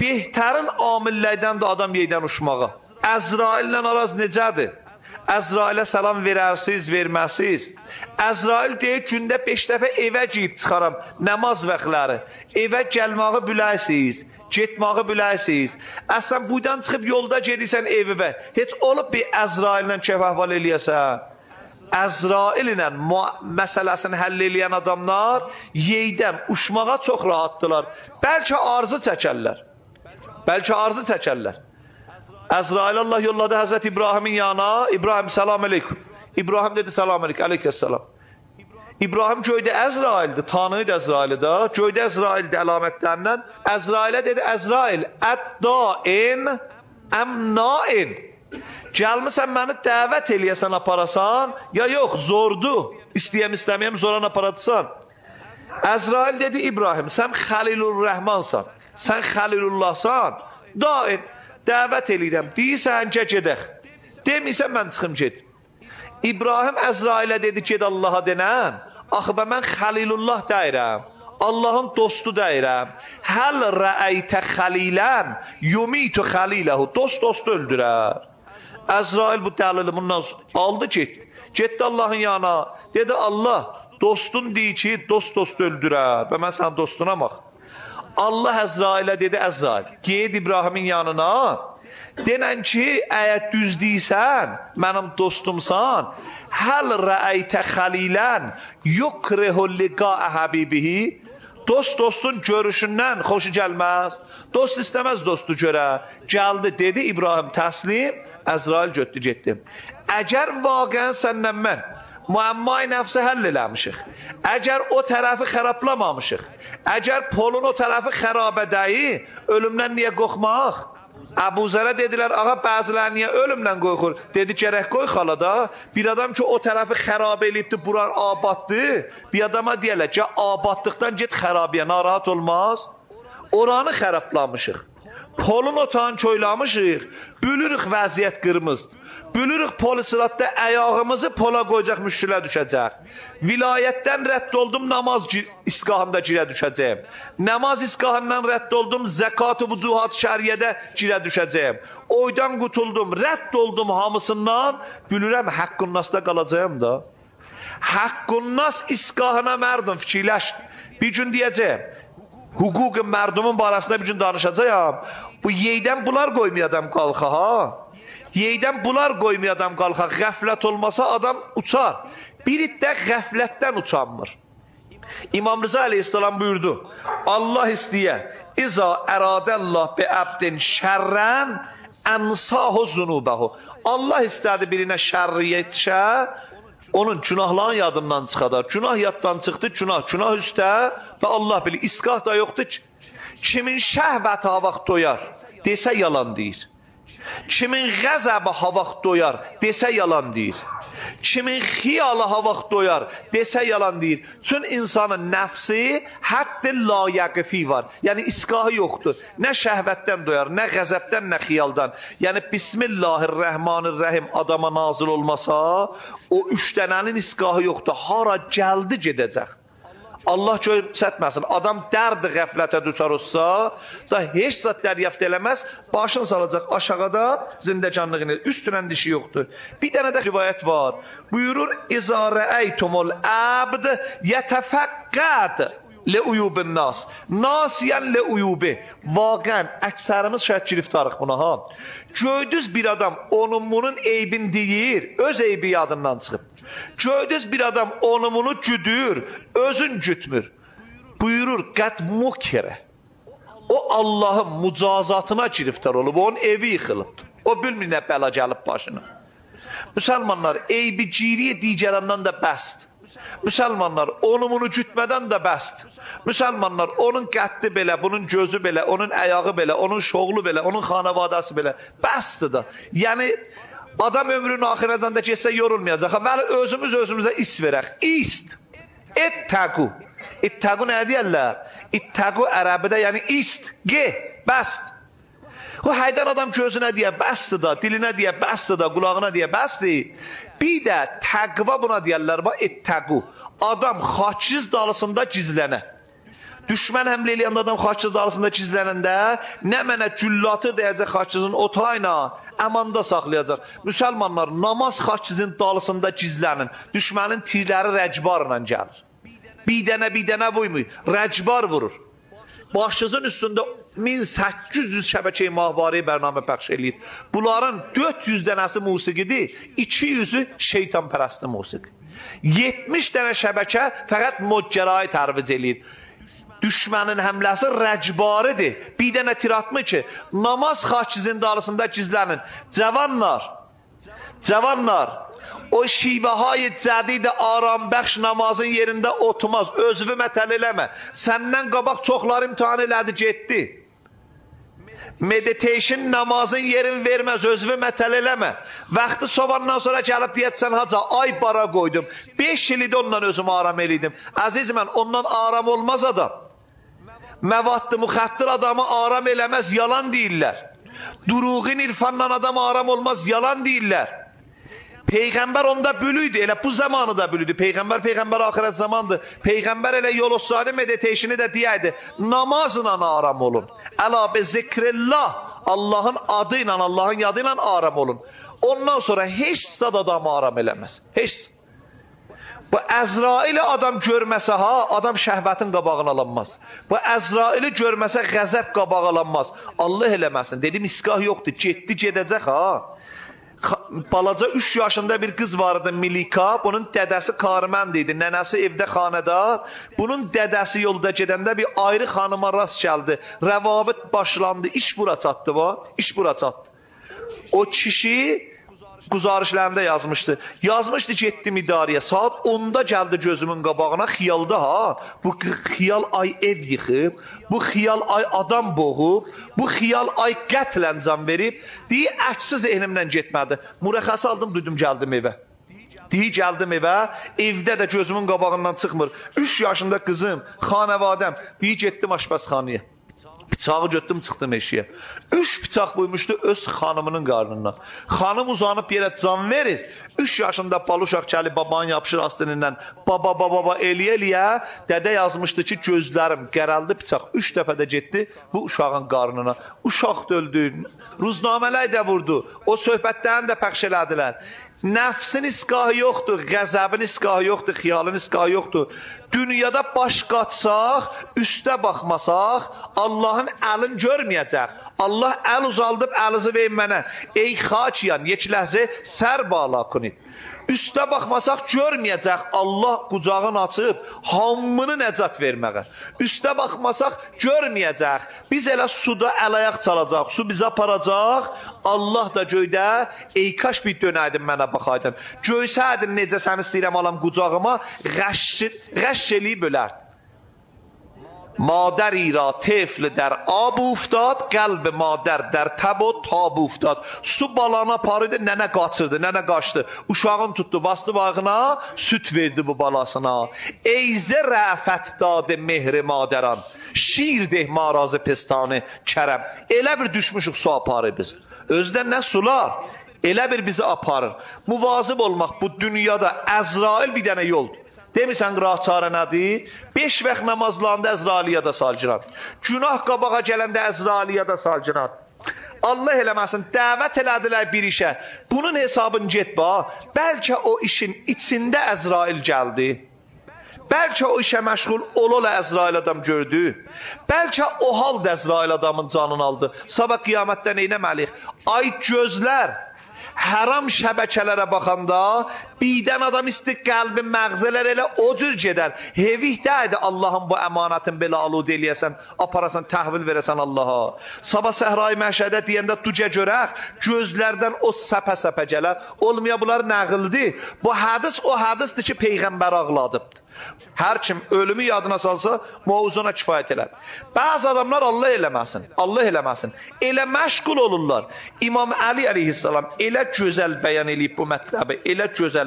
Behtərin amillərdən də adam yeydən uçmağa. Əzraillə araz necədir? Əzrailə salam verərsiz, verməsiz. Əzrail deyir, gündə 5 dəfə evə giyib çıxaram, namaz vaxtları. Evə gəlməyi biləsiz, getməyi biləsiz. Əslən, buradan çıxıb yolda gedirsən evə. Heç olub bir Əzraillə kefəhval eləyəsən. Əzrail ilə məsələsini həll eləyən adamlar yeydən, uçmağa çox rahatdılar. Bəlkə arzu çəkərlər. Əzrail Allah yolladı Həzrət İbrahimin yanına. İbrahim, salam aleykum. İbrahim dedi, salam aleykum, aleykəssalam. İbrahim göydə Əzraildir, tanıydı Əzraili da. Göydə Əzraildir əlamətlərindən. Əzrailə dedi, Əzrail, əddain əmnain. Gəlmisən məni dəvət eləyəsən, aparasan, ya yox, zordur. İstəyəm, zoran aparatsan. Əzrail dedi, İbrahim, sən Xəlilur-Rəhmansan, sən Xəlilullahsan, dain, dəvət eləyirəm, deyirsən, gedək. Demiysən, mən çıxım ged. İbrahim Əzrailə dedi, ged Allaha denən, axı mən Xəlilullah deyirəm, Allahın dostu deyirəm. Həl rəəytə xəlilən, yumitu xəliləhu, dostu öldürər. Əzrail bu dəlili bundan aldı, getdi. Getdi Allahın yanına. Dedi, Allah, dostun deyir ki, dost öldürər. Və mən sənin dostuna bax. Allah Əzrailə dedi, Əzrail, geyid İbrahimin yanına. Denən ki, əgər düz deyirsən, mənim dostumsan, həl rəəytə xəlilən, yukrihu liqaə həbibihi. Dostun görüşündən xoşu gəlməz. Dost istəməz dostu görə. Gəldi, dedi İbrahim təslim. Əzrail getdi. Əgər vaqən səndən mən müəmmai nəfsi həll eləmişik, əgər o tərəfi xərablamamışıq, əgər polun o tərəfi xərabədəyi, ölümdən niyə qorxmaq? Əbu Zərə dedilər, ağa bəzilər niyə ölümdən qorxur? Dedi, gərək qoy xalada. Bir adam ki o tərəfi xərab eləyibdir, buran abaddır. Bir adama deyərlər ki, abadlıqdan get xərabiyə, narahat olmaz. Oranı xərablamışıq. Polun otağını çoylamışıq, bülürük vəziyyət qırmızdır. Bülürük polisilatda əyağımızı pola qoyacaq müşkülə düşəcək. Vilayətdən rədd oldum, namaz isqahında girə düşəcəyim. Namaz isqahından rədd oldum, zəkat-ı vücuhat şəriyyədə girə düşəcəyim. Oydan qutuldum, rədd oldum hamısından, bülürəm Haqqun-Nasda qalacağım da. Haqqun-Nas isqahına mərdim fikirləşdim. Bir gün deyəcəyim, hüquq mərdumun barəsində bir gün danışacağım. Bu yeydən bunlar qoymayadam qalxa, ha? Yeydən bunlar qoymayadam qalxa. Qəflət olmasa adam uçar. Biri də qəflətdən uçanmır. İmam Rıza aleyhissalam buyurdu. Allah istəyə, İza əradəllah bi əbdin şərrən ənsahu zunubəhu. Allah istədi birinə şərri yetişə, onun günahların yadından çıxadar. Günah yaddan çıxdı, günah üstə və Allah bilir, isqah da yoxdur ki, kimin şəhvəti havaq doyar, desə yalan deyir. Kimin qəzəbi havaq doyar, desə yalan deyir. Kimin xiyalı havaq doyar, desə yalan deyir. Çün insanın nəfsi həddi layəqifi var. Yəni isqahı yoxdur. Nə şəhvətdən doyar, nə qəzəbdən, nə xiyaldan. Yəni Bismillahirrahmanirrahim adama nazil olmasa, o 3 dənənin isqahı yoxdur. Hara gəldi gedəcək. Allah göstərməsin. Adam dərd qəflətə düşər olsa, da heç zat dəryəft eləməz, başını salacaq aşağıda zindəcanlığını, üstünən dişi yoxdur. Bir dənə də rivayət var. Buyurur, İza rəəytumul əbd yətəfəqqəd le'uyubin nas. Nasiyən le'uyubi. Vaqən, əksərimiz şəhət giriftarıq buna, ha. Göydüz bir adam onun bunun eybin deyir, öz eybi yadından çıxıb. Göydüz bir adam onun bunu güdür, özün gütmür. Buyurur, qəd mukirə. O Allahın mücazatına giriftar olub, onun evi yıxılıbdır. O bilmir nə bəla gəlib başına. Müsəlmanlar, eybi giriyə digərəndən də bəsdir. Müsəlmanlar, onu bunu gütmədən də bəsdir. Müsəlmanlar, onun qəddi belə, bunun gözü belə, onun əyağı belə, onun şoğlu belə, onun xanavadası belə, bəsdir da. Yəni, adam ömrünün axirəcəndə keçsə yorulmayacaq. Vəli özümüzə is verək. İst. İttəqu. İttəqu nə deyərlər? İttəqu ərəbidə, yəni ist. Ge, bəst. O həydən adam gözünə deyə bəsdir da, dilinə deyə bəsdir da, qulağına deyə bəsdir. Bir də təqva buna deyərlər, ittəqu. Adam xaçiz dalısında gizlənə. Düşmən həmlə eləyəndə adam xaççız arasında gizlənəndə nə mənə güllatı deyəcək xaççızın otayla əmanda saxlayacaq. Müsəlmanlar, namaz xaççızın dalısında gizlənin. Düşmənin tirləri rəcbarla gəlir. Bir dənə vurmur, rəcbar vurur. Başınızın üstündə 1800 şəbəkəyi mahvari bərnamə bəxş eləyir. Bunların 400 dənəsi musiqidir, 200'ü şeytan pərəsti musiqi. 70 dənə şəbəkə fəqət modcərayı tərviz eləyir. Düşmənin həmləsi rəcbaridir. Bir dənə tir atmır ki, namaz xaççızın dalısında gizlənin. Cavanlar, o şivəhay cədid arambəxş namazın yerində oturmaz, özünü mətəl eləmə. Səndən qabaq çoxlar imtihan elədi, getdi. Meditation namazın yerini verməz, özünü mətəl eləmə. Vaxtı soğandan sonra gəlib deyətsən, haca, ay bara qoydum. 5 ildə ondan özümü aram eləydim. Əziz mən, ondan aram olmaz adam. Məvaddı, müxəttir adamı aram eləməz, yalan deyirlər. Duruğin irfandan adam aram olmaz, yalan deyirlər. Peyğəmbər onda bülüydü, elə bu zamanı da bülüydü. Peyğəmbər axirət zamandır. Peyğəmbər elə yol olsaydı meditationu da deyəydi. Namazla aram olun. Əla be zikrillah, Allahın adı ilə, Allahın yadı ilə aram olun. Ondan sonra heç sad adamı aram eləməz. Heç. Bu Əzraili adam görməsə adam şəhvətin qabağını alanmaz. Bu Əzraili görməsə qəzəb qabağı alanmaz. Allah eləməsin. Dedim, iskah yoxdur. Getdi, gedəcək Balaca 3 yaşında bir qız vardı, Milika. Bunun dədəsi karmənd idi. Nənəsi evdə xanədar. Bunun dədəsi yolda gedəndə bir ayrı xanıma rast gəldi. Rəvabit başlandı. İş bura çatdı. İş bura çatdı. O kişi güzarişlərində yazmışdı. Yazmışdı, getdim idarəyə. Saat 10'da gəldi gözümün qabağına, xiyalda Bu xiyal ay ev yıxıb, bu xiyal ay adam boğub, bu xiyal ay qətlən can verib. Deyi, əksiz ehnimlə getmədi. Mürəxəsi aldım, duydum, gəldim evə. Deyi, gəldim evə, evdə də gözümün qabağından çıxmır. 3 yaşında qızım, xanəvadəm. Deyi, getdim aşpazxanaya. Bıçağı götdüm, çıxdım eşiyə. 3 bıçaq buymuşdu öz xanımının qarnından. Xanım uzanıb yerə can verir. 3 yaşında baluşaq gəlib babanın yapışır astınından. Baba eləyə. Dədə yazmışdı ki, gözlərim qərəldi bıçaq. 3 dəfə də getdi bu uşağın qarnına. Uşaq da öldü. Ruznamələr də vurdu. O söhbətlərini də pəxş elədilər. Nəfsin iskahı yoxdur, qəzəbin iskahı yoxdur, xiyalın iskahı yoxdur. Dünyada baş qatsaq, üstə baxmasaq, Allahın əlin görməyəcək. Allah əl uzaldıb, əlizi verin mənə. Ey xaçiyan, yek ləhzə sər bala kunid. Üstə baxmasaq görməyəcək, Allah qucağını açıb hamını nəcat verməyə. Üstə baxmasaq görməyəcək, biz elə suda əl-ayaq çalacaq, su bizi aparacaq, Allah da göydə, ey kaş bir dönəydin mənə baxaydın. Göysəydin necə sən istəyirəm alam qucağıma, qəşş eləyib ölərdi. مادری را طفل در آب افتاد قلب مادر در تب و تاب افتاد su balana parıydı nənə qaçırdı nənə qaçdı uşağın tutdu bastı bağına süt verdi bu balasına eyzə rəfət dadı mehri madəran şir deh marazı pestanı kərəm elə bir düşmüşük su aparır biz özdən nə sular elə bir bizi aparır muvazib olmaq bu dünyada Əzrail bir dənə yoldur Demirsən qıraq çarə nədir? 5 vaxt namazlarında Əzrailiyə də salcıran. Günah qabağa gələndə Əzrailiyə də salcıran. Allah eləməsin, dəvət elədilər bir işə. Bunun hesabını get bax. Bəlkə o işin içində Əzrail gəldi. Bəlkə o işə məşğul ola Əzrail adam gördü. Bəlkə o halda Əzrail adamın canını aldı. Sabah qiyamətdə neynəməliyik? Ay gözlər. Haram şəbəkələrə baxanda birdən adam isti qəlbi məğzələr elə o cür gedər. Hevihdə idi Allahın bu əmanətin belə alud eləyəsən, aparasan, təhvil verəsən Allaha. Sabah səhra-i məhşədə deyəndə duca görək, gözlərdən o səpə-səpə gələr. Olmaya bunlar nəqildir. Bu hədis o hədisdir ki, Peyğəmbər ağladıbdır. Hər kim ölümü yadına salsa, mövzuna kifayət elər. Bəzi adamlar Allah eləməsin. Elə məşğul olurlar. İmam Əli əleyhissalam elə gözəl bəyan eləyib bu mətləbi, elə gözəl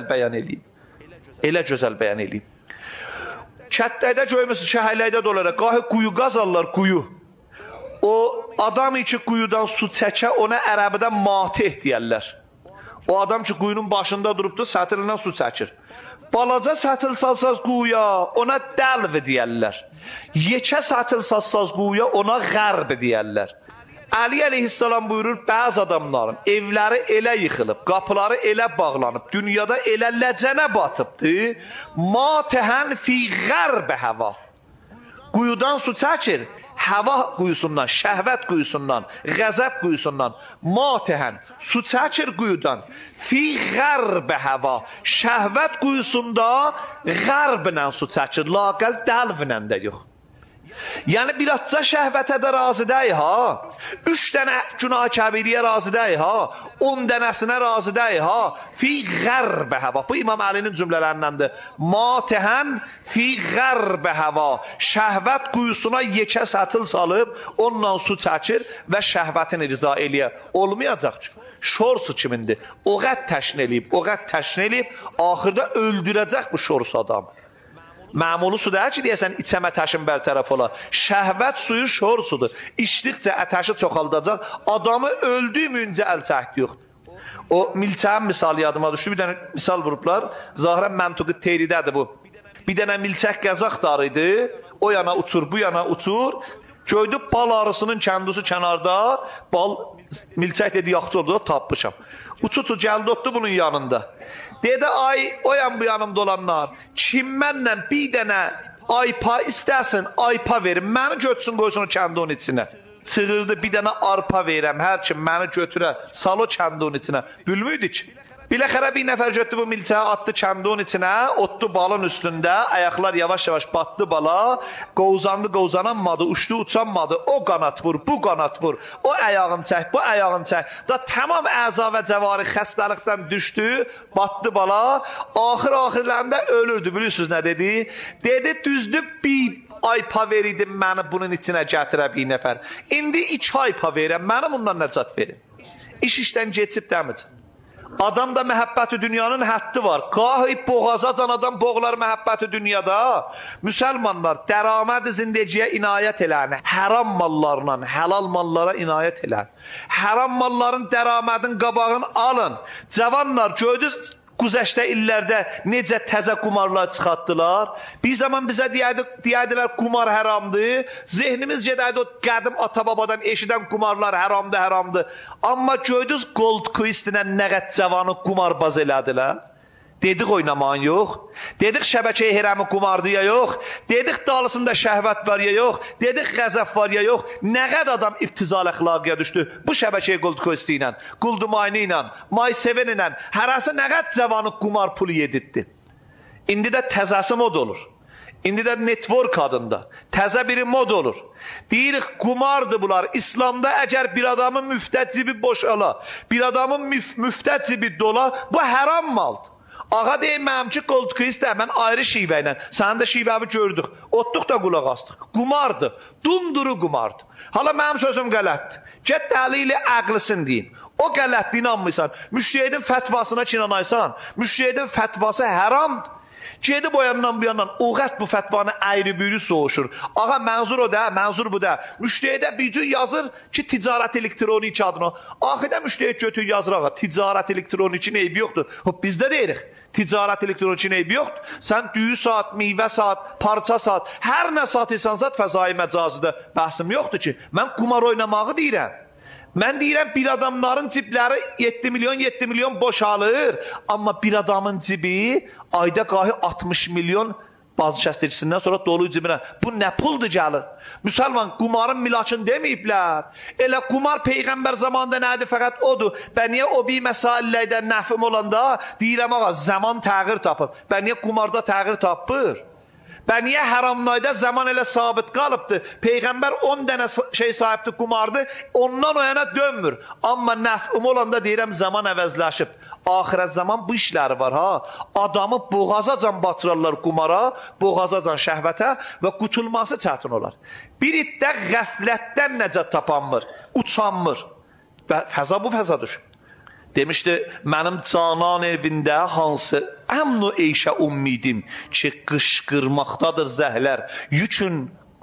bəyan eləyib. Kətdəkdə görmüsün, şəhərlərdə dolara, qahı quyu qazarlar, quyu. O adam içi quyudan su çəkə, ona ərəbidə matih deyərlər. O adam ki quyunun başında durubdur, sətilindən su çəkir. Balaca sətil salsaz quyuya, ona dəlv deyərlər. Yekə sətil salsaz quyuya, ona qərb deyərlər. Əli əleyhissalam buyurur, bəzi adamların evləri elə yıxılıb, qapıları elə bağlanıb, dünyada elə ləcənə batıbdır, matəhən fi qərb həva. Quyudan su çəkir, həva quyusundan, şəhvət quyusundan, qəzəb quyusundan, matəhən su çəkir quyudan, fi qərb həva. Şəhvət quyusunda qərblə su çəkir, laqəl dəlvlə də yox. Yəni bir atca şəhvətə də razı deyil ha. 3 dənə günah kəbiriyə razı deyil ha. 10 dənəsinə razı deyil ha. Fi qərbə həva. Bu İmam Əlinin cümlələrindəndir. Matəhən fi qərbə həva. Şəhvət quyusuna yekə sətil salıb, onunla su çəkir və şəhvətini riza eləyə. Olmayacaq ki. Şorsu kimindir? O qəd təşn eləyib, o qəd təşn eləyib, axırda öldürəcək bu şors adam. Məmulu su deyək ki, deyəsən, içəm ətəşin bərtərəf ola. Şəhvət suyu şor sudur. İçdikcə ətəşi çoxaldacaq, adamı öldüyümüncə əl çəkdi yoxdur. O milçəyin misali yadıma düşdü. Bir dənə misal vurublar. Zahirən məntuqi teridədir bu. Bir dənə milçək qəzaqdarı idi. O yana uçur, bu yana uçur. Gördü bal arısının kəndusu kənarda. Milçək dedi, yaxçı oldu da tapmışam. Uçucu gəldi otdu bunun yanında. Dedi, ay o yan bu yanımda olanlar, kim mənlə bir dənə aypa istəsin, aypa verin, məni götürsün qoysun o kəndun içinə. Çığırdı, bir dənə arpa verirəm, hər kim məni götürə, sal o kəndun içinə. Bilmiydi ki. Biləxərə bir nəfər götdü bu milçəyə, atdı kəndun içinə, otdu balın üstündə, ayaqlar yavaş-yavaş batdı bala, qovzandı, qovzananmadı, uçdu, uçanmadı, o qanat vur, bu qanat vur, o ayağın çək, bu ayağın çək. Da tamam əza və cəvari xəstəlikdən düşdü, batdı bala, axırlarında ölürdü, bilirsiniz nə dedi? Dedi, düzdü, bir aypa verirdim, məni bunun içinə gətirə bir nəfər. İndi 2 aypa verirəm, məni bundan nəcat verin. İş işdən geçib dəmir. Adam da məhəbbəti dünyanın həddi var. Qahib boğazacan adam boğular məhəbbəti dünyada. Müsəlmanlar dəraməd-i zindeciyə inayət elən. Həram mallarla, həlal mallara inayət elən. Həram malların dəramədin qabağını alın. Cavanlar gördünüz Güzəşdə illərdə necə təzə qumarlar çıxartdılar. Bir zaman bizə deyədilər qumar həramdır. Zehnimiz gedəydi o qədim ata-babadan eşidən qumarlar həramdır, həramdır. Amma gördünüz Gold Quest-ilə nə qəd cavanı qumarbaz elədilər. Dedik oynaman yox. Dedik şəbəkəyə hərəmi qumardı ya yox. Dedik dalısında şəhvət var ya yox. Dedik qəzəf var ya yox. Nə qəd adam ibtizal əxlaqıya düşdü. Bu şəbəkəyə Gold Quest ilə, Quldumayni ilə, May7 ilə, hərəsi nə qəd cavanı qumar pulu yedirdi. İndi də təzəsi mod olur. İndi də network adında. Təzə biri mod olur. Deyirik, qumardır bunlar. İslamda əgər bir adamın müftə cibi boşala, bir adamın müftə cibi dola, bu həram maldır. Ağa deyim, mənim ki, Gold Quest mən ayrı şivə ilə, sənin də şivəvi gördük, otduq da qulaq astıq. Qumardır, dumduru qumardır. Hala mənim sözüm qələtdir. Get dəlili əqlisin deyin. O qələtdir, inanmıysan. Müştəhidin fətvasına inanaysan, müştəhidin fətvası həramdır. Gedib o yandan bu yandan, o qəd bu fətvanı ayrı-büyrü soğuşur. Ağa, mənzur o da, mənzur bu da. Müştəhidə bir cür yazır ki, ticarət elektronik adına. Axidə müştəhid götür yazır, ağa, ticarət elektronik eybi yoxdur. Bizdə deyirik, ticarət elektronik eybi yoxdur. Sən düyü saat, meyvə saat, parça saat, hər nə satırsan zat fəzai məcazıda bəhsim yoxdur ki, mən qumar oynamağı deyirəm. Mən deyirəm, bir adamların cibləri 7 milyon boşalır, amma bir adamın cibi ayda qahi 60 milyon bazı kəstiricisindən sonra dolu cibinə. Bu nə puldur gəlir? Müsəlman, qumarın milakını deməyiblər. Elə qumar Peyğəmbər zamanında nədir? Fəqət odur. Bə niyə o bir məsəllərdə nəfim olanda deyirəm, ağa, zaman təğir tapıb. Bə niyə qumarda təğir tapır? Bə niyə həramnayda zaman elə sabit qalıbdır? Peyğəmbər 10 dənə şey sahibdir, qumardı, ondan o yana dönmür. Amma nəfim olanda deyirəm, zaman əvəzləşib. Axirət zaman bu işləri var ha. Adamı boğazacan batırarlar qumara, boğazacan şəhvətə və qutulması çətin olar. Bir iddə qəflətdən necə tapanmır, uçanmır. Fəza bu fəzadır. Demişdi, mənim canan evində hansı əmn-u eyşə ummidim ki, qışqırmaqdadır zəhlər. Yükün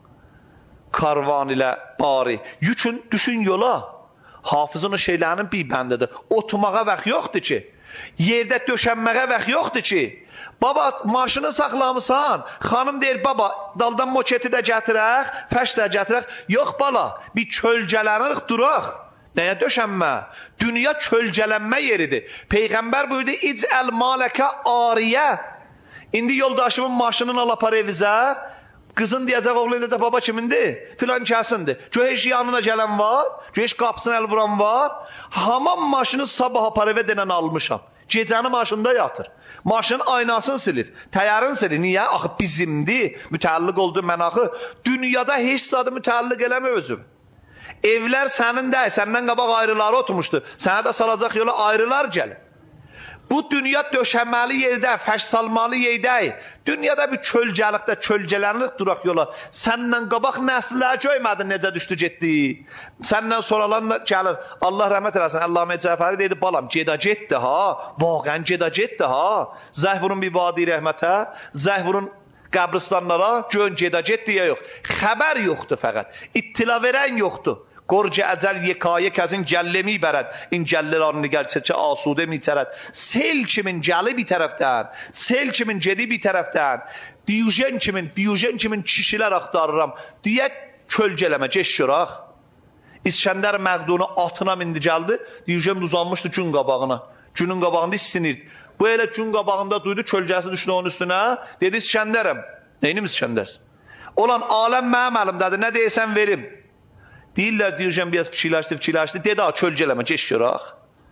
karvan ilə bari, yükün düşün yola. Hafızın o şeylərinin bir bəndidir. Otumağa vaxt yoxdur ki. Yerdə döşənməyə vaxt yoxdur ki. Baba, maşını saxlamısan. Xanım deyir, baba, daldan moketi də gətirək, fəş də gətirək. Yox bala, bir kölgələnirik, duraq. Nəyə döşənmə? Dünya kölgələnmə yeridir. Peyğəmbər buyurdu, İcəl maləkə ariyə. İndi yoldaşımın maşınını al apar evizə. Qızın deyəcək, oğlu deyəcək, baba kimindir? Filan kəsindir. Göheş yanına gələn var, göheş qapısına əl vuran var. Haman maşını sabah apar evə denən almışam. Gecəni maşında yatır. Maşının aynasını silir, təyarını silir. Niyə? Axı bizimdir, mütəlliq oldu mən axı. Dünyada heç zadı mütəlliq eləmə özüm. Evlər sənin də, səndən qabaq ayrıları oturmuşdu. Sənə də salacaq yola ayrılar gəlir. Bu dünya döşəməli yerdə, fəş salmalı yerdəyik. Dünyada bir kölgəlikdə, kölgələnlik duraq yola. Səndən qabaq nəsillər göymədin necə düşdü getdi. Səndən soralan gəlir. Allah rəhmət eləsin. Əllamə Cəfəri deydi, balam, geda getdi ha. Vaqən geda getdi ha. Zəh vurun bir vadi rəhmətə. Zəh vurun qəbristanlara. Gön geda getdi ya yox. Xəbər yoxdur fəqət. İttila verən yoxdur. Qorca əcəl yekayə kəsin gəllemi bərəd. İn gəllilərini gəlçəcə asudə mi tərəd. Sel kimin gəli bir tərəfdən, sel kimin gedi bir tərəfdən, diyojen kimin kişilər axtarıram. Deyək kölgələmə, geçşiraq. İskəndər Məqdunu atına mindi gəldi, diyojen uzanmışdı gün qabağına. Günün qabağında issinirdi. Bu elə gün qabağında duydu, kölgəsi düşdü onun üstünə. Dedi, İskəndərəm. Neynim İskəndər? Olan aləm mənim əlimdədir, nə deyəsən verim. Deyirlər, deyirəm, biraz fikirləşdi. Dedi, kölgələmə, geçşiraq.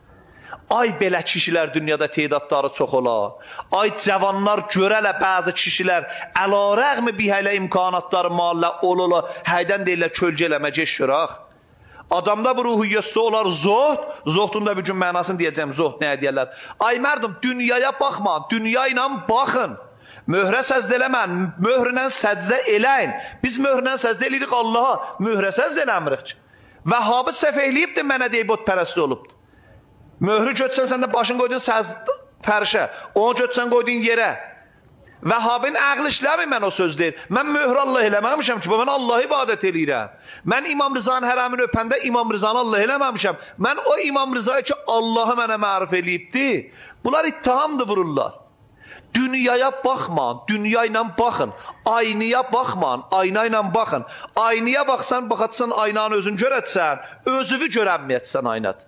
Ay, belə kişilər dünyada teydadları çox ola. Ay, cavanlar görələ bəzi kişilər, əlarəğmi bihələ imkanatları mallə olula, həydən deyirlər, kölgələmə, geçşiraq. Adamda bu ruhiyyəsi olar zohd, zohdun da bir gün mənasını deyəcəm, zohd nəyə deyərlər. Ay, mərdim, dünyaya baxma, dünya ilə baxın. Möhrə səzdə eləmən, möhrlə səzdə eləyin. Biz möhrlə səzdə eləyirik Allaha, möhrə səzdə eləmirik ki. Vəhabı səhv eləyibdir, mənə deyib ot pərəsti olubdur. Möhrü götürsən, sən də başını qoydun fərşə, onu götürsən qoydun yerə. Vəhabın əqli işləmi mən o söz deyir. Mən möhrə Allah eləməmişəm ki, mən Allah ibadət eləyirəm. Mən İmam Rızanın hərəmini öpəndə İmam Rızanı Allah eləməmişəm. Mən o İmam Rızayı ki, Allahı mənə mərif eləyibdir. Bunlar ittihamdır vururlar. Dünyaya baxman, dünya ilə baxın. Aynaya baxman, ayna ilə baxın. Aynaya baxsan, baxatsan aynanı özün görətsən, özüvü görənməyətsən aynada.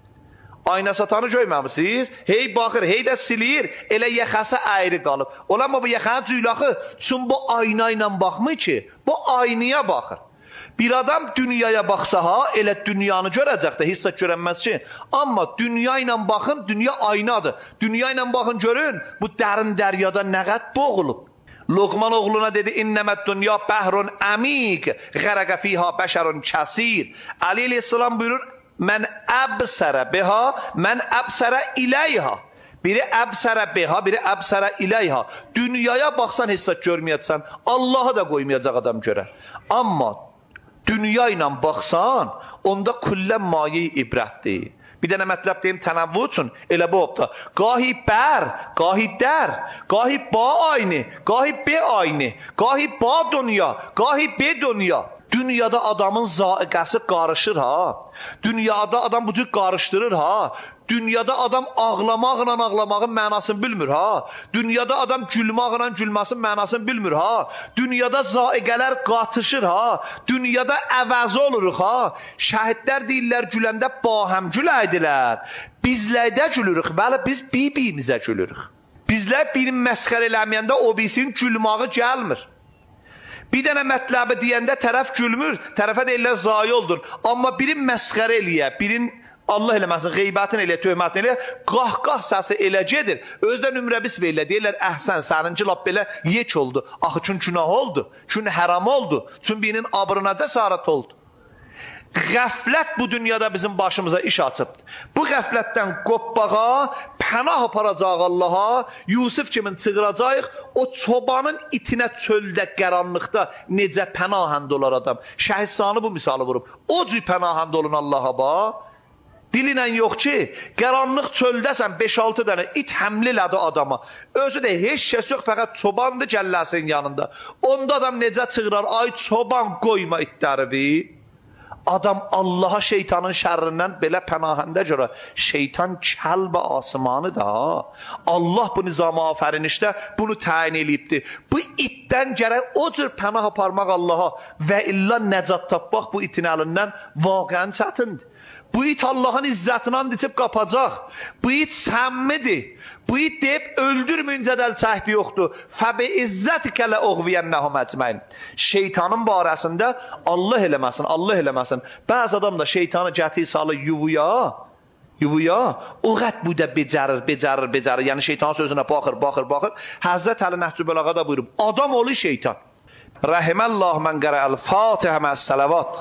Ayna satanı görməmisiniz? Hey baxır, hey də silir, elə yaxası ayrı qalıb. Olanma bu yaxanı cüylaxı, çün bu ayna ilə baxmır ki, bu aynaya baxır. Bir adam dünyaya baxsa ha, elə dünyanı görəcək də, hissə görənməz ki. Amma dünya ilə baxın, dünya aynadır. Dünya ilə baxın, görün, bu dərin dəryada nə qət boğulub. Luqman oğluna dedi, İnnəmət dünya bəhrun əmiq, qərəqə fiyha bəşərun kəsir. Ali aleyhissalam buyurur, mən əbsərə biha, mən əbsərə iləyha. Biri əbsərə biha, biri əbsərə iləyha. Dünyaya baxsan hissə görməyətsən, Allahı da qoymayacaq adam görər. Amma dünya ilə baxsan, onda küllən mayi ibrətdir. Bir dənə mətlab deyim, tənəvvü üçün, elə bu obda. Qahi bər, qahi dər, qahi ba aynı, qahi be aynı, qahi ba dünya, qahi be dünya. Dünyada adamın zaiqəsi qarışır ha. Dünyada adam bu cür qarışdırır ha. Dünyada adam ağlamaqla ağlamağın mənasını bilmir ha. Dünyada adam gülmaqla gülməsin mənasını bilmir ha. Dünyada zaiqələr qatışır ha. Dünyada əvəzi oluruq ha. Şəhidlər deyirlər güləndə bahəm güləydilər. Bizlərdə gülürük, bəli biz bir-birimizə gülürük. Bizlər birini məsxər eləməyəndə o birisinin gülmağı gəlmir. Bir dənə mətləbi deyəndə tərəf gülmür, tərəfə deyirlər zayi oldun. Amma birin məsxərə eləyə, birin Allah eləməsin, qeybətin eləyə, töhmətin eləyə, qah-qah səsi elə gedir. Özdə nümrəbis verirlər, deyirlər, əhsən, səninki lap belə yek oldu. Axı, çün günah oldu, çün həram oldu, çün birinin abrına cəsarət oldu. Qəflət bu dünyada bizim başımıza iş açıbdır. Bu qəflətdən qopbağa, pənah aparacaq Allaha, Yusuf kimin çığıracaq, o çobanın itinə çöldə, qaranlıqda necə pənahənd olar adam. Şəhissani bu misalı vurub. O cür pənahənd olun Allaha bax. Dilinə yox ki, qaranlıq çöldəsən 5-6 dənə it həmlilədi adama. Özü də heç kəs yox, fəqət çobandır gəlləsin yanında. Onda adam necə çığırar, ay çoban qoyma itləri bir. Adam Allaha şeytanın şerrindən belə pənahəndə görə. Şeytan kəlb asmanı da. Allah bu nizam afərinişdə bunu təyin eləyibdir. Bu itdən gərək o cür pənah aparmaq Allaha və illa nəcat tapmaq bu itin əlindən vaqən çətindir. Bu it Allah'ın izzetinden ditip kapacak. Bu it səmmidir. Bu it deyib öldürməyincə dəl çəhdi yoxdur. Fəbi izzətikə lə uğviyənnəhum əcməyin. Şeytanın barəsində Allah eləməsin, Allah eləməsin. Bəzi adam da şeytanı gətir salı yuvuya. O qət bu da becərir. Yəni şeytanın sözünə baxır. Həzrət Əli Nəhcü Bəlağa da buyurub. Adam olu şeytan. Rəhiməllah mən qərəəl Fatihə məs-sələvat.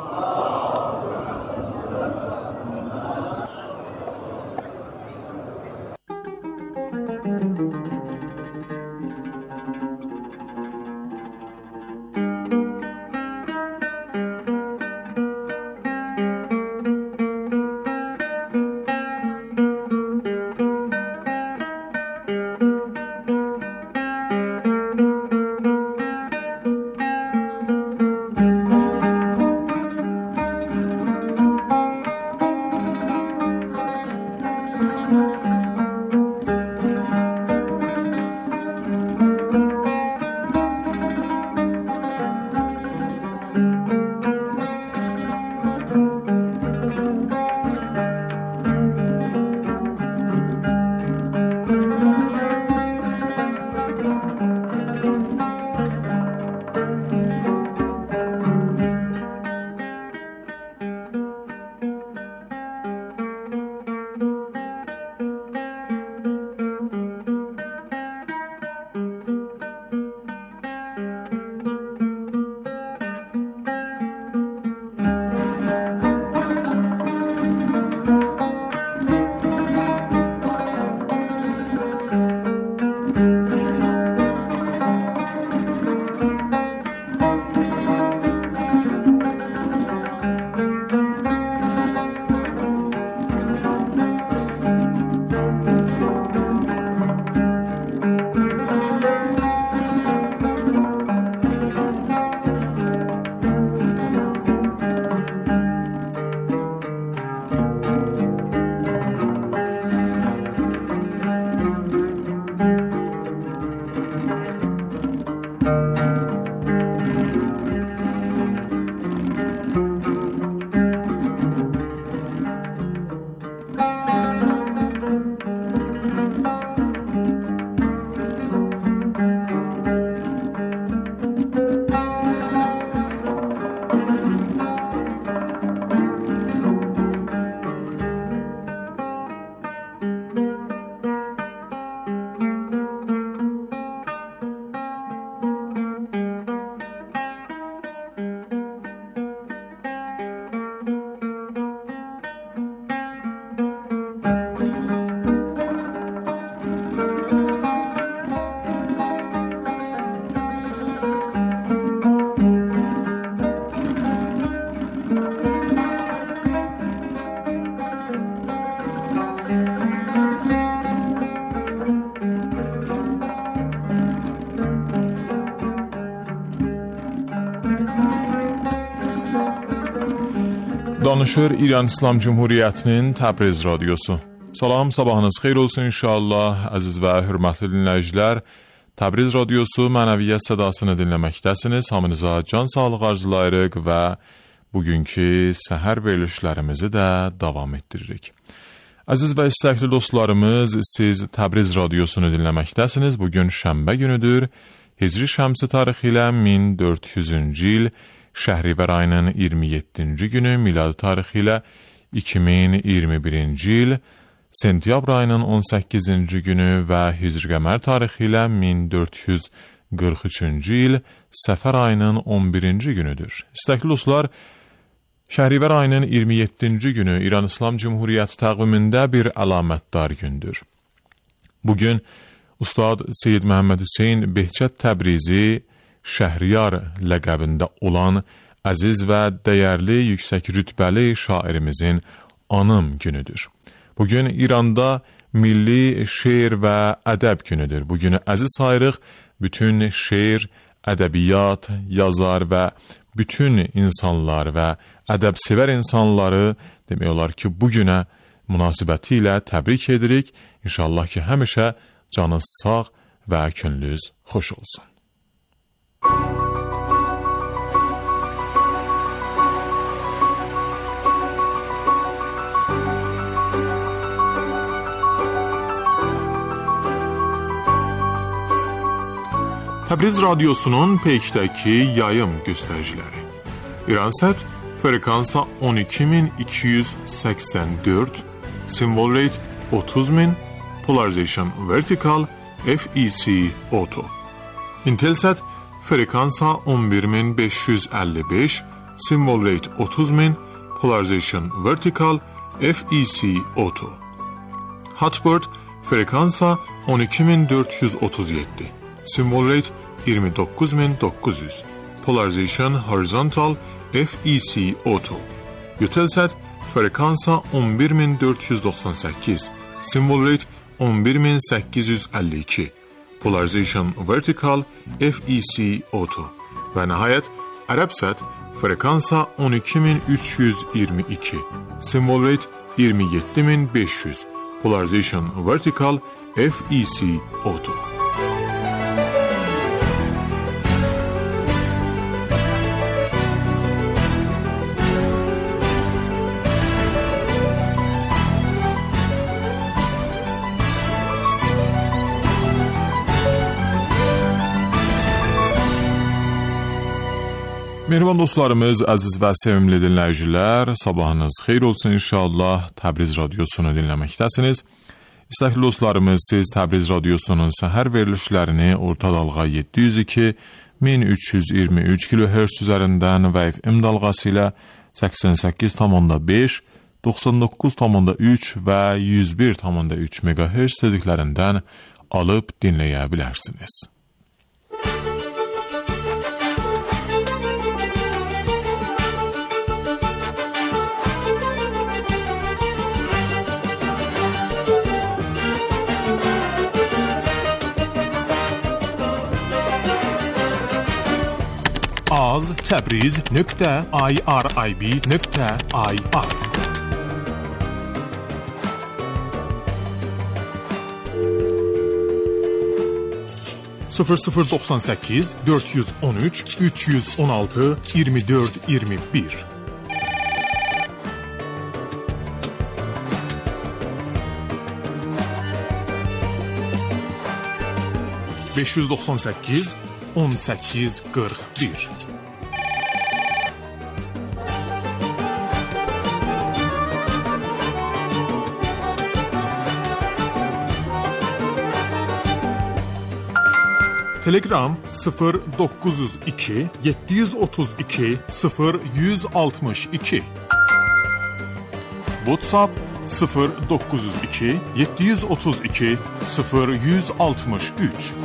Danışır İran İslam Cumhuriyyətinin Təbriz radiosu. Salam, sabahınız xeyir olsun inşallah. Əziz və hörmətli dinləyicilər, Təbriz radiosu mənəviyyət sədasını dinləməkdəsiniz. Hamınıza can sağlıq arzulayırıq və bugünkü səhər verilişlərimizi də davam etdiririk. Əziz və istəkli dostlarımız, siz Təbriz radiosunu dinləməkdəsiniz. Bugün şənbə günüdür. Hicri şəmsi tarixi ilə 1400-cü il, Şəhrivər ayının 27-ci günü, miladi tarixi ilə 2021-ci il, sentyabr ayının 18-ci günü və hicri qəmər tarixi ilə 1443-cü il, səfər ayının 11-ci günüdür. İstəkli dostlar, Şəhrivər ayının 27-ci günü İran İslam Cumhuriyyəti təqvimində bir əlamətdar gündür. Bugün Ustad Seyyid Məhəmməd Hüseyn Behçət Təbrizi Şəhriyar ləqəbində olan əziz və dəyərli yüksək rütbəli şairimizin anım günüdür. Bugün İranda milli şeir və ədəb günüdür. Bugünü əziz sayırıq, bütün şeir, ədəbiyyat, yazar və bütün insanlar və ədəbsevər insanları demək olar ki, bu günə münasibəti ilə təbrik edirik. İnşallah ki, həmişə canınız sağ və könlünüz xoş olsun. Təbriz Radyosu'nun Peyk'təki yayım göstəriciləri. İransət frekansa 12284, symbol rate 30000, polarization vertical, FEC auto. Intelsat frekansa 11555, symbol rate 30000, polarization vertical, FEC auto. Hotbird frekansa 12437, symbol rate 29900, polarization horizontal, FEC auto. Eutelsat frekansa 11498, symbol rate 11852, polarization vertical, FEC auto. Və nəhayət Arabsat frekansa 12322, symbol rate 27500, polarization vertical, FEC auto. Mehriban dostlarımız, əziz və sevimli dinləyicilər, sabahınız xeyir olsun inşallah. Təbriz Radiyosunu dinləməkdəsiniz. İstəkli dostlarımız, siz Təbriz Radiosunun səhər verilişlərini orta dalğa 702, 1323 kHz üzərindən və FM dalğası ilə 88,5, 99,3 və 101,3 MHz dediklərindən alıb dinləyə bilərsiniz. az.təbriz.irib.ir 0098 413 316 24 21 598 18 41 Telegram 0902 732 0162 WhatsApp 0902 732 0163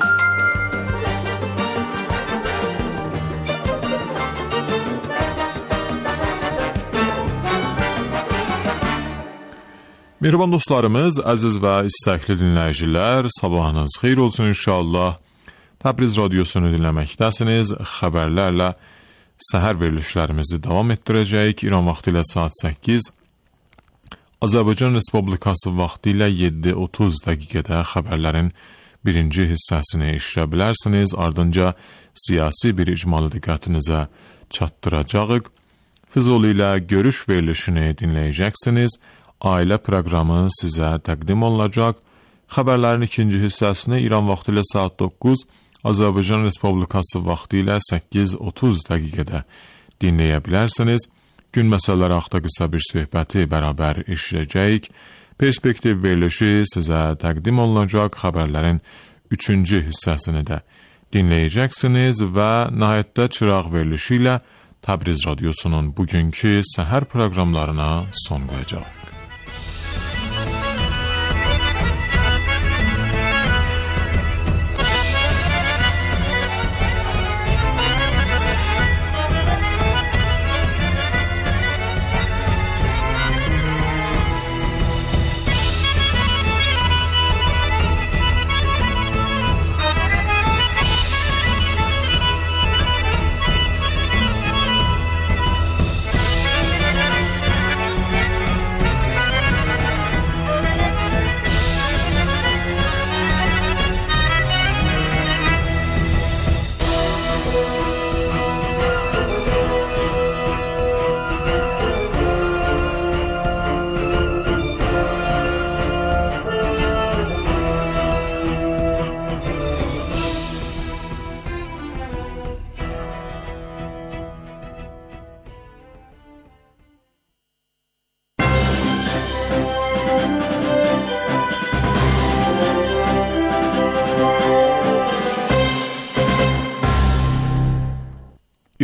Mehriban dostlarımız, əziz və istəkli dinləyicilər, sabahınız xeyir olsun inşallah. Təbriz Radiosunu dinləməkdəsiniz. Xəbərlərlə səhər verilişlərimizi davam etdirəcəyik. İran vaxtı ilə saat 8, Azərbaycan Respublikası vaxtı ilə 7:30 dəqiqədə xəbərlərin birinci hissəsini eşidə bilərsiniz. Ardınca siyasi bir icmalı diqqətinizə çatdıracağıq. Füzuli ilə görüş verilişini dinləyəcəksiniz. Ailə proqramı sizə təqdim olunacaq. Xəbərlərin ikinci hissəsini İran vaxtı ilə saat 9, Azərbaycan Respublikası vaxtı ilə 8:30 dəqiqədə dinləyə bilərsiniz. Gün məsələləri haqqında qısa bir söhbəti bərabər eşidəcəyik. Perspektiv verilişi sizə təqdim olunacaq. Xəbərlərin üçüncü hissəsini də dinləyəcəksiniz və nəhayətdə çıraq verilişi ilə Təbriz Radiosunun bugünkü səhər proqramlarına son qoyacaq.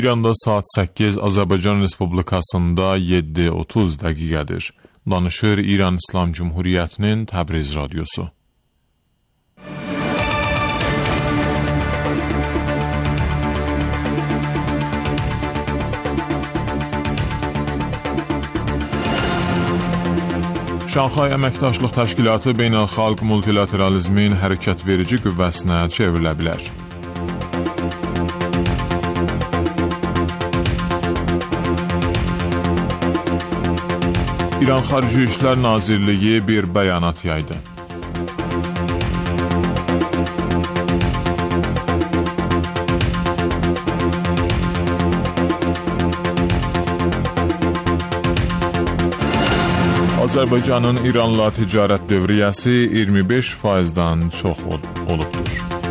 İranda saat 8, Azərbaycan Respublikasında 7:30 dəqiqədir. Danışır İran İslam Cumhuriyyətinin Təbriz radiosu. Şanxay Əməkdaşlıq Təşkilatı beynəlxalq multilateralizmin hərəkətverici qüvvəsinə çevrilə bilər. İran Xarici İşlər Nazirliyi bir bəyanat yaydı. Azərbaycanın İranla ticarət dövriyyəsi 25%-dən çox olubdur.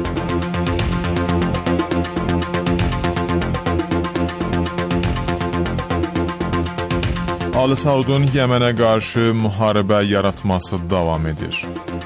Ali Saudun Yəmənə qarşı müharibə yaratması davam edir.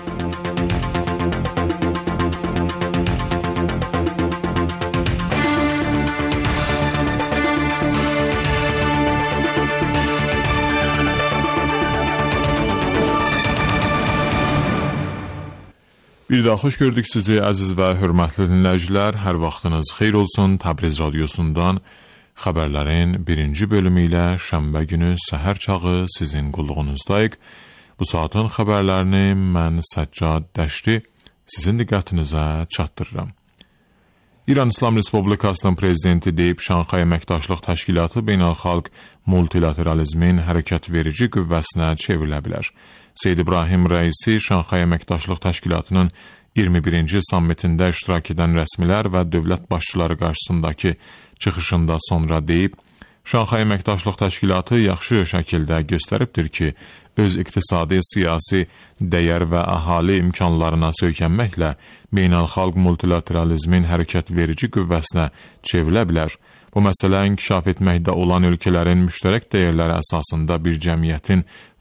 Bir daha xoş gördük sizi əziz və hörmətli dinləyicilər. Hər vaxtınız xeyir olsun. Təbriz radiosundan xəbərlərin birinci bölümü ilə şənbə günü səhər çağı sizin qulluğunuzdayıq. Bu saatın xəbərlərini mən Səccad Dəşti sizin diqqətinizə çatdırıram. İran İslam Respublikasının prezidenti deyib Şanxay Əməkdaşlıq Təşkilatı beynəlxalq multilateralizmin hərəkətverici qüvvəsinə çevrilə bilər. Seyyid İbrahim rəisi Şanxay Əməkdaşlıq Təşkilatının 21-ci sammitində iştirak edən rəsmilər və dövlət başçıları qarşısındakı çıxışında sonra deyib, Şanxay Əməkdaşlıq Təşkilatı yaxşı şəkildə göstəribdir ki, öz iqtisadi, siyasi, dəyər və əhali imkanlarına söykənməklə beynəlxalq multilateralizmin hərəkətverici qüvvəsinə çevrilə bilər. Bu məsələ inkişaf etməkdə olan ölkələrin müştərək dəyərləri əsasında bir cəmiyyətin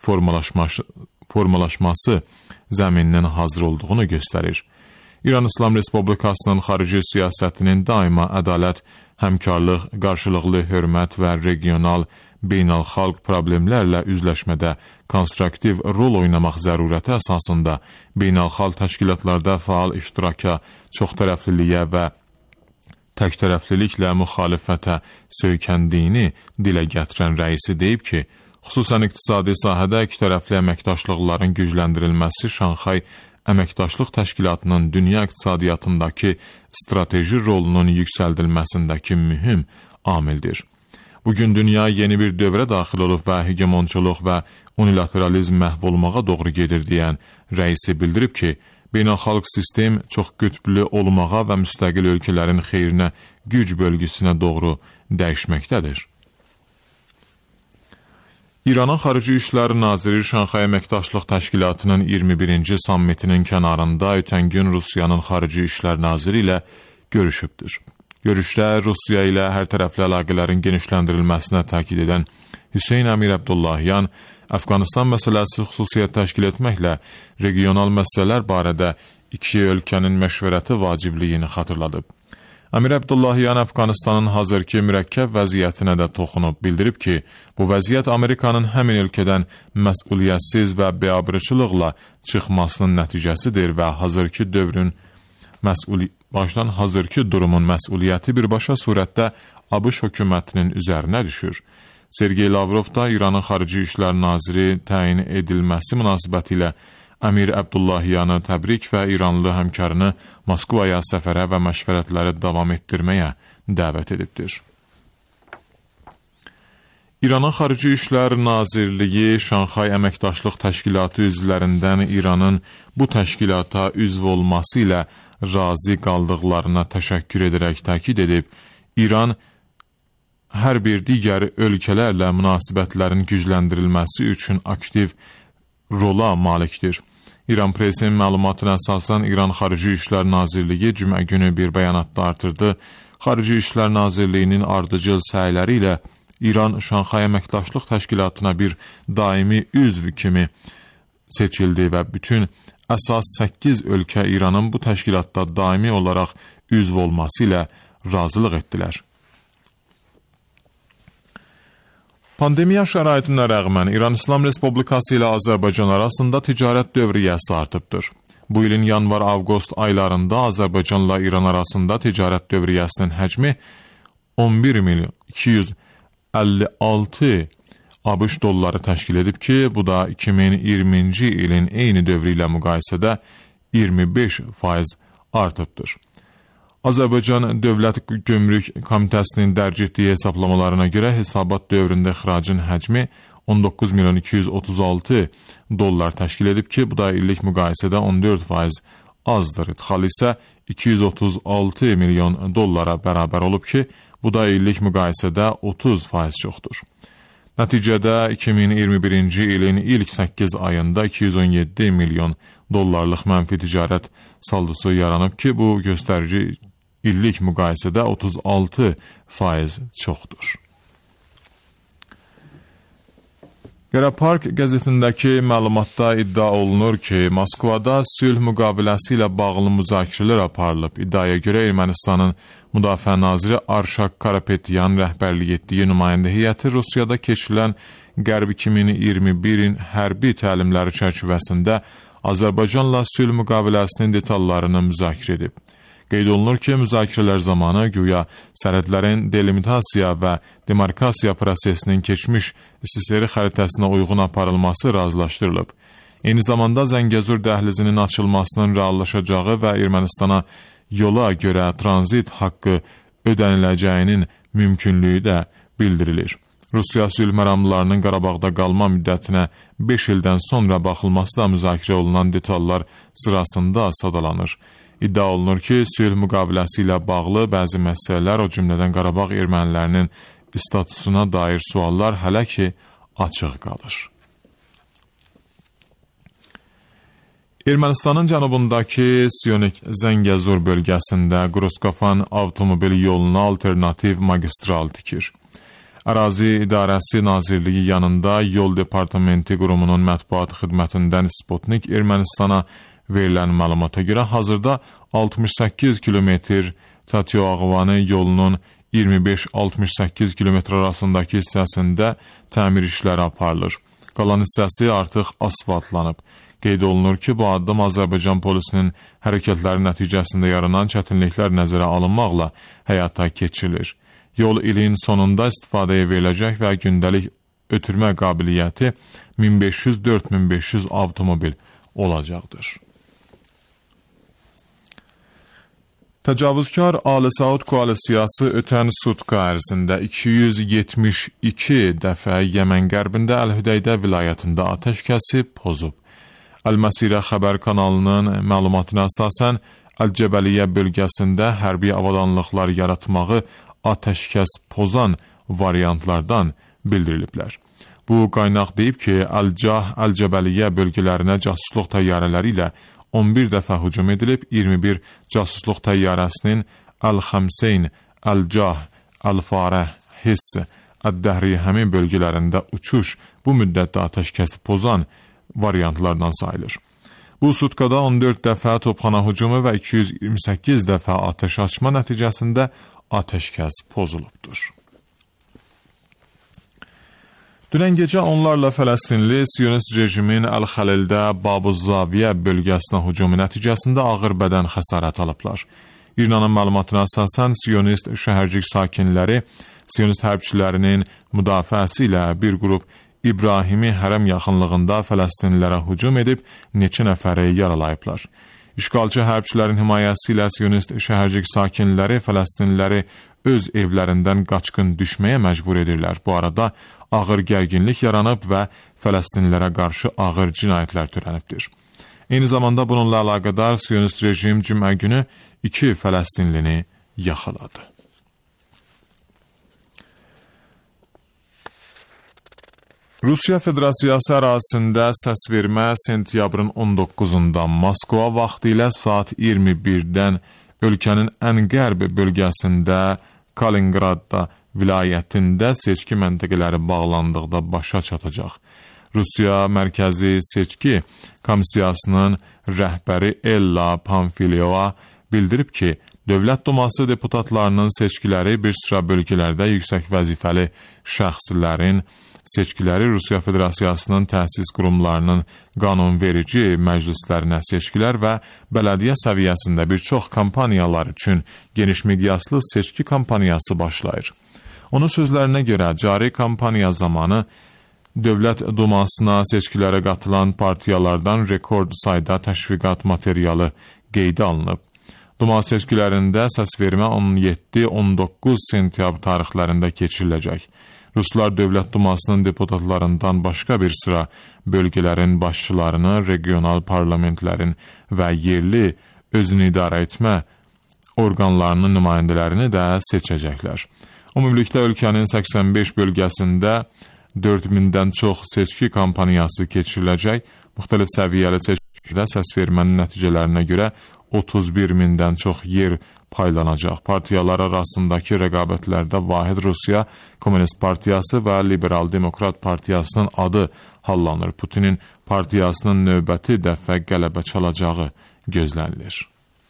formalaşması zəmininin hazır olduğunu göstərir. İran İslam Respublikasının xarici siyasətinin daima ədalət, həmkarlıq, qarşılıqlı hörmət və regional, beynəlxalq problemlərlə üzləşmədə konstruktiv rol oynamaq zərurəti əsasında beynəlxalq təşkilatlarda faal iştiraka, çoxtərəfliliyə və təktərəfliliklə müxalifətə söykəndiyini dilə gətirən rəisi deyib ki, xüsusən iqtisadi sahədə ikitərəfli əməkdaşlıqların gücləndirilməsi Şanxay Əməkdaşlıq Təşkilatının dünya iqtisadiyyatındakı strateji rolunun yüksəldilməsindəki mühüm amildir. Bugün dünya yeni bir dövrə daxil olub və hegemonçuluq və unilateralizm məhv olmağa doğru gedir deyən rəisi bildirib ki, beynəlxalq sistem çox qütblü olmağa və müstəqil ölkələrin xeyrinə güc bölgüsünə doğru dəyişməkdədir. İranın Xarici İşlər Naziri Şanxay Əməkdaşlıq Təşkilatının 21-ci sammitinin kənarında ötən gün Rusiyanın Xarici İşlər Naziri ilə görüşübdür. Görüşdə Rusiya ilə hərtərəfli əlaqələrin genişləndirilməsinə təkid edən Hüseyn Əmir Əbdullahyan, Əfqanistan məsələsi xüsusiyyət təşkil etməklə regional məsələlər barədə iki ölkənin məşvərəti vacibliyini xatırladıb. Əmir Əbdullahyan Əfqanistanın hazırki mürəkkəb vəziyyətinə də toxunub bildirib ki, bu vəziyyət Amerikanın həmin ölkədən məsuliyyətsiz və biabırçılıqla çıxmasının nəticəsidir və hazırki durumun məsuliyyəti birbaşa surətdə ABŞ hökumətinin üzərinə düşür. Sergey Lavrov da İranın Xarici İşlər Naziri təyin edilməsi münasibətilə Əmir Əbdullahyanı təbrik və İranlı həmkarını Moskvaya səfərə və məşvərətləri davam etdirməyə dəvət edibdir. İranın Xarici İşlər Nazirliyi Şanxay Əməkdaşlıq Təşkilatı üzvlərindən İranın bu təşkilata üzv olması ilə razı qaldıqlarına təşəkkür edərək təkid edib, İran hər bir digər ölkələrlə münasibətlərin gücləndirilməsi üçün aktiv rola malikdir. İran presinin məlumatına əsasən İran Xarici İşlər Nazirliyi cümə günü bir bəyanatda artırdı. Xarici İşlər Nazirliyinin ardıcıl səyləri ilə İran Şanxay Əməkdaşlıq Təşkilatına bir daimi üzv kimi seçildi və bütün əsas 8 ölkə İranın bu təşkilatda daimi olaraq üzv olması ilə razılıq etdilər. Pandemiya şəraitinə rəğmən İran İslam Respublikası ilə Azərbaycan arasında ticarət dövriyyəsi artıbdır. Bu ilin yanvar-avqust aylarında Azərbaycanla İran arasında ticarət dövriyyəsinin həcmi 11 milyon 256 ABŞ dolları təşkil edib ki, bu da 2020-ci ilin eyni dövrü ilə müqayisədə 25% artıbdır. Azərbaycan Dövlət Gömrük Komitəsinin dərc etdiyi hesablamalarına görə hesabat dövründə ixracın həcmi 19 milyon 236 dollar təşkil edib ki, bu da illik müqayisədə 14% azdır. İdxal isə 236 milyon dollara bərabər olub ki, bu da illik müqayisədə 30% çoxdur. Nəticədə 2021-ci ilin ilk 8 ayında 217 milyon dollarlıq mənfi ticarət saldosu yaranıb ki, bu göstərici illik müqayisədə 36% çoxdur. Qarapark qəzetindəki məlumatda iddia olunur ki, Moskvada sülh müqaviləsi ilə bağlı müzakirələr aparılıb. İddiaya görə Ermənistanın Müdafiə naziri Arşak Karapetyan rəhbərlik etdiyi nümayəndə heyəti Rusiyada keçirilən Qərb 2021-in hərbi təlimləri çərçivəsində Azərbaycanla sülh müqaviləsinin detallarını müzakirə edib. Qeyd olunur ki, müzakirələr zamanı güya sərhədlərin delimitasiya və demarkasiya prosesinin keçmiş SSR xəritəsinə uyğun aparılması razılaşdırılıb. Eyni zamanda Zəngəzur dəhlizinin açılmasının reallaşacağı və Ermənistana yola görə tranzit haqqı ödəniləcəyinin mümkünlüyü də bildirilir. Rusiya sülh məramlılarının Qarabağda qalma müddətinə 5 ildən sonra baxılması da müzakirə olunan detallar sırasında sadalanır. İddia olunur ki, sülh müqaviləsi ilə bağlı bəzi məsələlər, o cümlədən Qarabağ ermənilərinin statusuna dair suallar hələ ki açıq qalır. Ermənistanın cənubundakı Sionik Zəngəzur bölgəsində Qroskafan avtomobil yoluna alternativ magistral tikir. Ərazi İdarəsi Nazirliyi yanında Yol Departamenti qurumunun mətbuat xidmətindən Sputnik Ermənistana verilən məlumata görə hazırda 68 kilometr Tatyo-Ağvanı yolunun 25-68 kilometr arasındakı hissəsində təmir işləri aparılır. Qalan hissəsi artıq asfaltlanıb. Qeyd olunur ki, bu addım Azərbaycan polisinin hərəkətləri nəticəsində yaranan çətinliklər nəzərə alınmaqla həyata keçirilir. Yol ilin sonunda istifadəyə veriləcək və gündəlik ötürmə qabiliyyəti 1500-4500 avtomobil olacaqdır. Təcavüzkar Ali Saud koalisiyası ötən sutka ərzində 272 dəfə Yəmən qərbində Əl-Hüdeydə vilayətində atəşkəsi pozub. Əl-Məsirə xəbər kanalının məlumatına əsasən Əl-Cəbəliyyə bölgəsində hərbi avadanlıqlar yaratmağı atəşkəs pozan variantlardan bildiriliblər. Bu qaynaq deyib ki, Əl-Cah, Əl-Cəbəliyyə bölgələrinə casusluq təyyarələri ilə 11 dəfə hücum edilib, 21 casusluq təyyarəsinin Əl-Xəmseyn, Əl-Cah, Əl-Farəh, Hiss, Əd-Dəhri həmin bölgələrində uçuş bu müddətdə atəşkəsi pozan variantlardan sayılır. Bu sutkada 14 dəfə topxana hücumu və 228 dəfə atəş açma nəticəsində atəşkəs pozulubdur. Dünən gecə onlarla Fələstinli Siyonist rejimin Əl-Xəlildə Babuz-Zaviyyə bölgəsinə hücumu nəticəsində ağır bədən xəsarət alıblar. İranın məlumatına əsasən Siyonist şəhərcik sakinləri Siyonist hərbçilərinin müdafiəsi ilə bir qrup İbrahimi hərəm yaxınlığında Fələstinlilərə hücum edib neçə nəfəri yaralayıblar. İşğalçı hərbçilərin himayəsi ilə Siyonist şəhərcik sakinləri Fələstinliləri öz evlərindən qaçqın düşməyə məcbur edirlər. Bu arada ağır gərginlik yaranıb və Fələstinlilərə qarşı ağır cinayətlər törənibdir. Eyni zamanda bununla əlaqədar Siyonist rejim cümə günü 2 Fələstinlini yaxaladı. Rusiya Federasiyası ərazisində səsvermə sentyabrın 19-da Moskva vaxtı ilə saat 21-dən ölkənin ən qərb bölgəsində Kaliningradda vilayətində seçki məntəqələri bağlandıqda başa çatacaq. Rusiya Mərkəzi Seçki Komissiyasının rəhbəri Ella Pamfilyova bildirib ki, Dövlət Duması deputatlarının seçkiləri bir sıra bölgələrdə yüksək vəzifəli şəxslərin seçkiləri Rusiya Federasiyasının təhsis qurumlarının qanunverici məclislərinə seçkilər və bələdiyyə səviyyəsində bir çox kampaniyalar üçün geniş miqyaslı seçki kampaniyası başlayır. Onun sözlərinə görə cari kampaniya zamanı Dövlət Dumasına seçkilərə qatılan partiyalardan rekord sayda təşviqat materialı qeydə alınıb. Duma seçkilərində səsvermə 17-19 sentyabr tarixlərində keçiriləcək. Ruslar Dövlət Dumasının deputatlarından başqa bir sıra bölgələrin başçılarını, regional parlamentlərin və yerli özünü idarə etmə orqanlarının nümayəndələrini də seçəcəklər. Ümumilikdə ölkənin 85 bölgəsində 4000-dən çox seçki kampaniyası keçiriləcək. Müxtəlif səviyyəli seçkidə səsvermənin nəticələrinə görə 31.000-dən çox yer paylanacaq. Partiyalar arasındakı rəqabətlərdə Vahid Rusiya Komünist Partiyası və Liberal Demokrat Partiyasının adı hallanır. Putinin partiyasının növbəti dəfə qələbə çalacağı gözlənilir.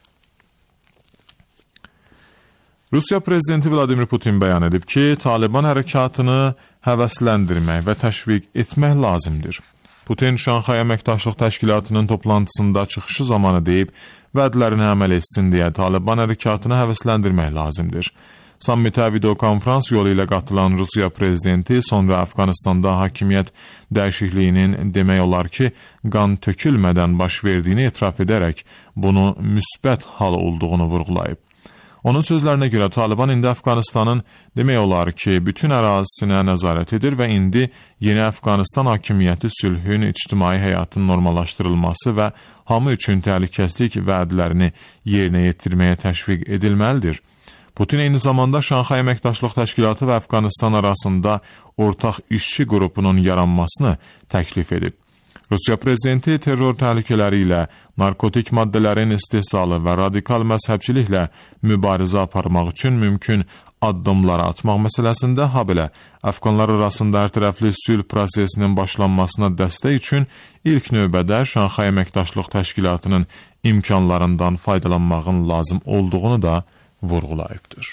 Rusiya prezidenti Vladimir Putin bəyan edib ki, Taliban hərəkatını həvəsləndirmək və təşviq etmək lazımdır. Putin Şanxay Əməkdaşlıq Təşkilatının toplantısında çıxışı zamanı deyib, vədlərini əməl etsin deyə Taliban hərəkatını həvəsləndirmək lazımdır. Sammitə videokonferans yolu ilə qatılan Rusiya prezidenti sonra Əfqanistanda hakimiyyət dəyişikliyinin demək olar ki, qan tökülmədən baş verdiyini etiraf edərək bunu müsbət hal olduğunu vurğulayıb. Onun sözlərinə görə Taliban indi Əfqanistanın demək olar ki, bütün ərazisinə nəzarət edir və indi yeni Əfqanistan hakimiyyəti sülhün, ictimai həyatın normallaşdırılması və hamı üçün təhlükəsizlik vədlərini yerinə yetirməyə təşviq edilməlidir. Putin eyni zamanda Şanxay Əməkdaşlıq Təşkilatı və Əfqanistan arasında ortaq işçi qrupunun yaranmasını təklif edib. Rusiya prezidenti terror təhlükələri ilə, narkotik maddələrin istehsalı və radikal məzhəbçiliklə mübarizə aparmaq üçün mümkün addımlar atmaq məsələsində, habelə Əfqanlar arasında hərtərəfli sülh prosesinin başlanmasına dəstək üçün ilk növbədə Şanxay Əməkdaşlıq Təşkilatının imkanlarından faydalanmağın lazım olduğunu da vurğulayıbdır.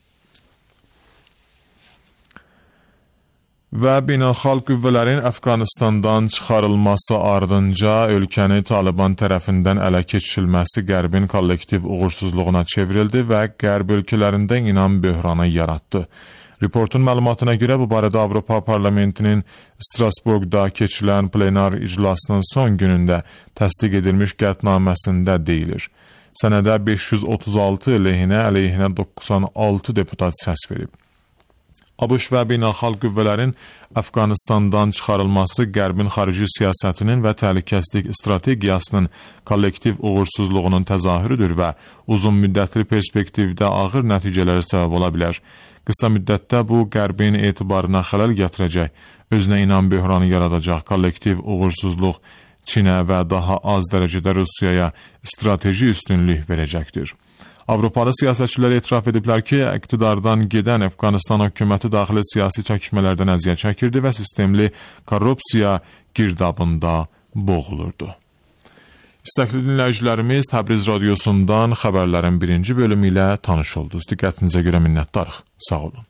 Və beynəlxalq qüvvələrin Əfqanistandan çıxarılması ardınca ölkəni Taliban tərəfindən ələ keçirilməsi Qərbin kollektiv uğursuzluğuna çevrildi və Qərb ölkələrində inam böhranı yaratdı. Reportun məlumatına görə bu barədə Avropa Parlamentinin Strasburqda keçirilən plenar iclasının son günündə təsdiq edilmiş qətnaməsində deyilir. Sənədə 536 əleyhinə 96 deputat səs verib. ABŞ və beynəlxalq qüvvələrin Əfqanistandan çıxarılması Qərbin xarici siyasətinin və təhlükəsizlik strategiyasının kollektiv uğursuzluğunun təzahürüdür və uzun müddətli perspektivdə ağır nəticələrə səbəb ola bilər. Qısa müddətdə bu Qərbin etibarına xələl gətirəcək, özünə inam böhranı yaradacaq kollektiv uğursuzluq Çinə və daha az dərəcədə Rusiyaya strateji üstünlük verəcəkdir. Avropalı siyasətçilər etiraf ediblər ki, iqtidardan gedən Əfqanistan hökuməti daxili siyasi çəkişmələrdən əziyyət çəkirdi və sistemli korrupsiya girdabında boğulurdu. İstəkli dinləyicilərimiz Təbriz radiosundan xəbərlərin birinci bölümü ilə tanış oldunuz. Diqqətinizə görə minnətdarıq. Sağ olun.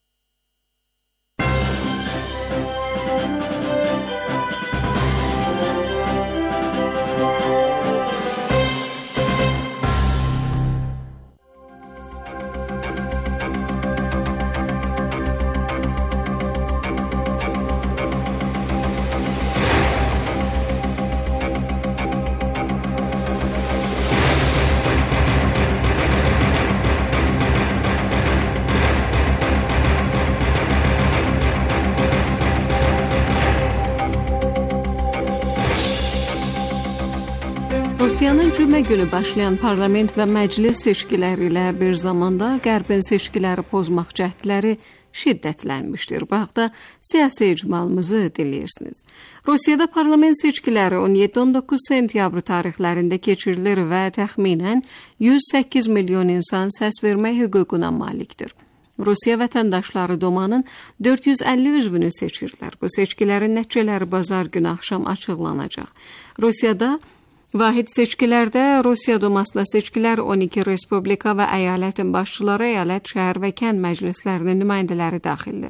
Rusiyanın cümə günü başlayan parlament və məclis seçkiləri ilə bir zamanda Qərbin seçkiləri pozmaq cəhdləri şiddətlənmişdir. Bu haqda siyasi icmalımızı dinləyirsiniz. Rusiyada parlament seçkiləri 17-19 sentyabr tarixlərində keçirilir və təxminən 108 milyon insan səs vermək hüququna malikdir. Rusiya vətəndaşları Dumanın 450 üzvünü seçirlər. Bu seçkilərin nəticələri bazar günü axşam açıqlanacaq. Rusiyada vahid seçkilərdə Rusiya Dumasına seçkilər 12 respublika və əyalətin başçıları, əyalət, şəhər və kənd məclislərinin nümayəndələri daxildir.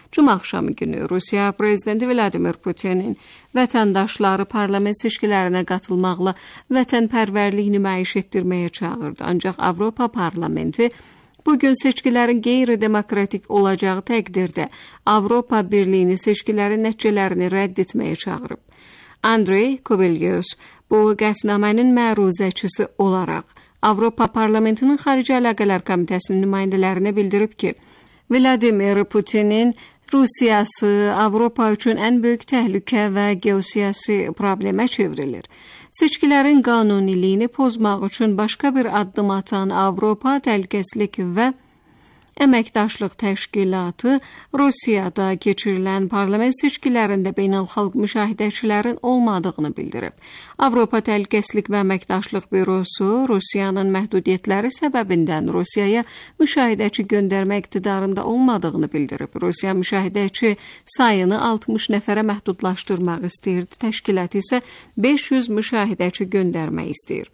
Cuma axşamı günü Rusiya prezidenti Vladimir Putinin vətəndaşları parlament seçkilərinə qatılmaqla vətənpərvərlik nümayiş etdirməyə çağırdı. Ancaq Avropa Parlamenti bugün seçkilərin qeyri-demokratik olacağı təqdirdə Avropa Birliyini seçkilərin nəticələrini rədd etməyə çağırıb. Andrey Kovalyos bu qətnamənin məruzəçisi olaraq Avropa Parlamentinin Xarici Əlaqələr Komitəsinin nümayəndələrinə bildirib ki, Vladimir Putinin Rusiyası Avropa üçün ən böyük təhlükə və geosiyasi problemə çevrilir. Seçkilərin qanuniliyini pozmaq üçün başqa bir addım atan Avropa Təhlükəsizlik və Əməkdaşlıq Təşkilatı Rusiyada keçirilən parlament seçkilərində beynəlxalq müşahidəçilərin olmadığını bildirib. Avropa Təhlükəsizlik və Əməkdaşlıq Bürosu Rusiyanın məhdudiyyətləri səbəbindən Rusiyaya müşahidəçi göndərmə iqtidarında olmadığını bildirib. Rusiya müşahidəçi sayını 60 nəfərə məhdudlaşdırmaq istəyirdi. Təşkilat isə 500 müşahidəçi göndərmək istəyir.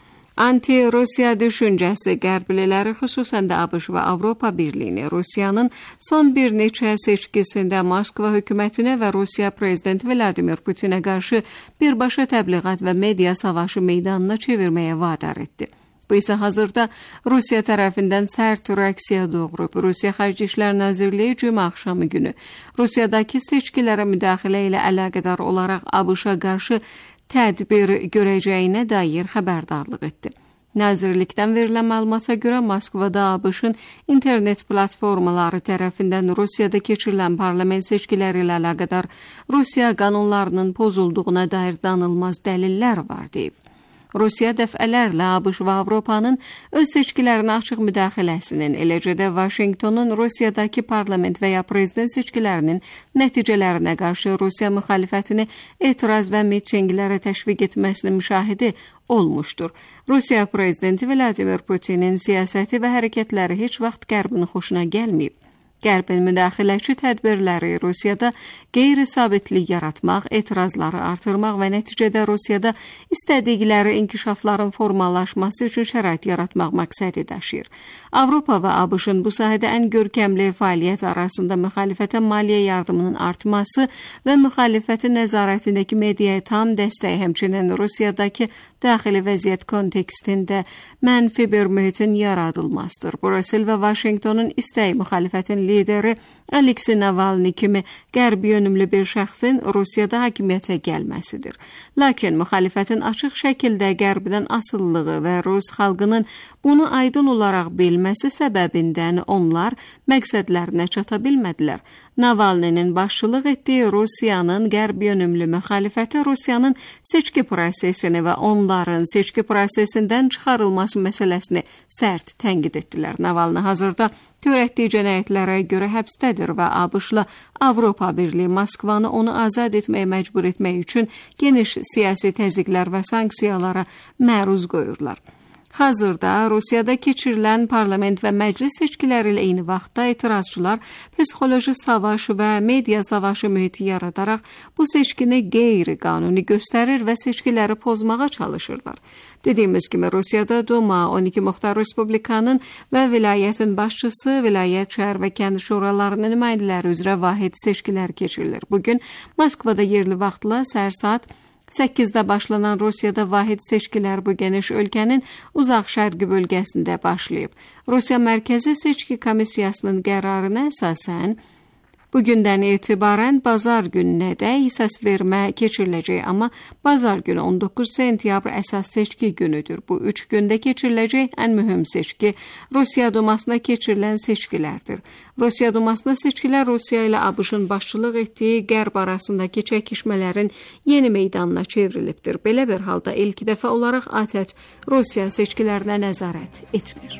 Anti-Rusiya düşüncəsi qərbliləri, xüsusən də ABŞ və Avropa Birliyini Rusiyanın son bir neçə seçkisində Moskva hökumətinə və Rusiya prezidenti Vladimir Putinə qarşı birbaşa təbliğat və media savaşı meydanına çevirməyə vadar etdi. Bu isə hazırda Rusiya tərəfindən sərt reaksiya doğurub. Rusiya Xarici İşlər Nazirliyi cümə axşamı günü Rusiyadakı seçkilərə müdaxilə ilə əlaqədar olaraq ABŞ-a qarşı tədbir görəcəyinə dair xəbərdarlıq etdi. Nazirlikdən verilən məlumata görə Moskvada ABŞ-ın internet platformaları tərəfindən Rusiyada keçirilən parlament seçkiləri ilə əlaqədar Rusiya qanunlarının pozulduğuna dair danılmaz dəlillər var deyib. Rusiya dəfələrlə ABŞ və Avropanın öz seçkilərinə açıq müdaxiləsinin, eləcə də Vaşinqtonun Rusiyadakı parlament və ya prezident seçkilərinin nəticələrinə qarşı Rusiya müxalifətini etiraz və mitinglərə təşviq etməsini müşahidə olmuşdur. Rusiya prezidenti Vladimir Putinin siyasəti və hərəkətləri heç vaxt Qərbin xoşuna gəlməyib. Qərbin müdaxiləçi tədbirləri Rusiyada qeyri-sabitlik yaratmaq, etirazları artırmaq və nəticədə Rusiyada istədikləri inkişafların formalaşması üçün şərait yaratmaq məqsədi daşıyır. Avropa və ABŞ-ın bu sahədə ən görkəmli fəaliyyət arasında müxalifətə maliyyə yardımının artması və müxalifətin nəzarətindəki mediaya tam dəstək, həmçinin Rusiyadakı daxili vəziyyət kontekstində mənfi bir mühitin yaradılmasıdır. Brüssel və Vaşinqtonun istəyi müxalifətin lideri Aleksey Navalny kimi qərbi yönümlü bir şəxsin Rusiyada hakimiyyətə gəlməsidir. Lakin müxalifətin açıq şəkildə qərbdən asılılığı və Rus xalqının bunu aydın olaraq bilməsi səbəbindən onlar məqsədlərinə çata bilmədilər. Navalny'nin başçılıq etdiyi Rusiyanın qərbi yönümlü müxalifəti Rusiyanın seçki prosesini və onların seçki prosesindən çıxarılması məsələsini sərt tənqid etdilər. Navalny hazırda törətdiyi cinayətlərə görə həbsdədir və ABŞ-la Avropa Birliyi Moskvanı onu azad etməyə məcbur etmək üçün geniş siyasi təzyiqlər və sanksiyalara məruz qoyurlar. Hazırda Rusiyada keçirilən parlament və məclis seçkiləri ilə eyni vaxtda etirazçılar psixoloji savaş və media savaşı mühiti yaradaraq bu seçkini qeyri-qanuni göstərir və seçkiləri pozmağa çalışırlar. Dediyimiz kimi Rusiyada Duma, 12 Muxtar Respublikanın və vilayətin başçısı, vilayət, şəhər və kənd şuralarının nümayəndələri üzrə vahid seçkilər keçirilir. Bugün Moskvada yerli vaxtla səhər saat 8-də başlanan Rusiyada vahid seçkilər bu geniş ölkənin uzaq şərqi bölgəsində başlayıb. Rusiya Mərkəzi Seçki Komissiyasının qərarına əsasən bugündən etibarən bazar gününə də səsvermə keçiriləcək, amma bazar günü 19 sentyabr əsas seçki günüdür. Bu 3 gündə keçiriləcək ən mühüm seçki Rusiya Dumasına keçirilən seçkilərdir. Rusiya Dumasına seçkilər Rusiya ilə ABŞ-ın başçılıq etdiyi qərb arasındakı çəkişmələrin yeni meydanına çevrilibdir. Belə bir halda ilk dəfə olaraq ATƏT Rusiya seçkilərinə nəzarət etmir.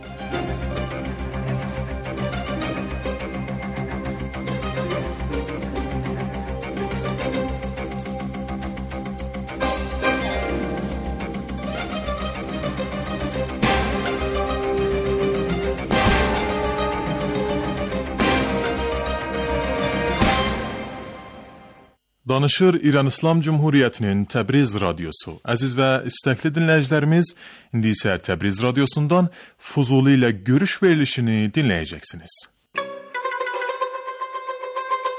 Danışır İran İslam Cumhuriyyətinin Təbriz radiosu. Əziz və istəkli dinləyicilərimiz, indi isə Təbriz radiosundan Fuzuli ilə görüş verilişini dinləyəcəksiniz.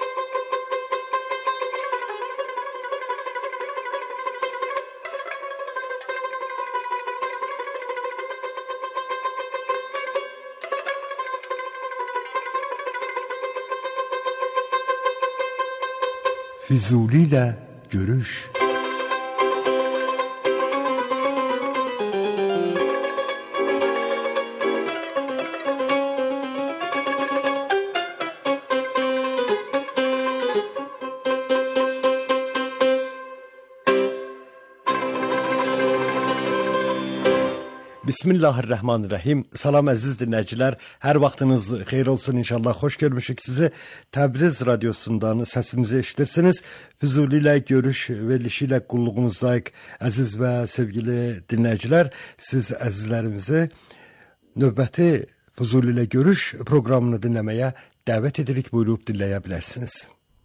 Füzuli ilə görüş. Bismillahirrahmanirrahim. Salam əziz dinləyicilər. Hər vaxtınız xeyir olsun inşallah. Xoş görmüşük sizi. Təbriz radiosundan səsimizi eşidirsiniz. Füzuli ilə görüş verilişi ilə qulluğunuzdayıq. Əziz və sevgili dinləyicilər, siz əzizlərimizi növbəti Füzuli ilə görüş proqramını dinləməyə dəvət edirik. Buyurub dinləyə bilərsiniz.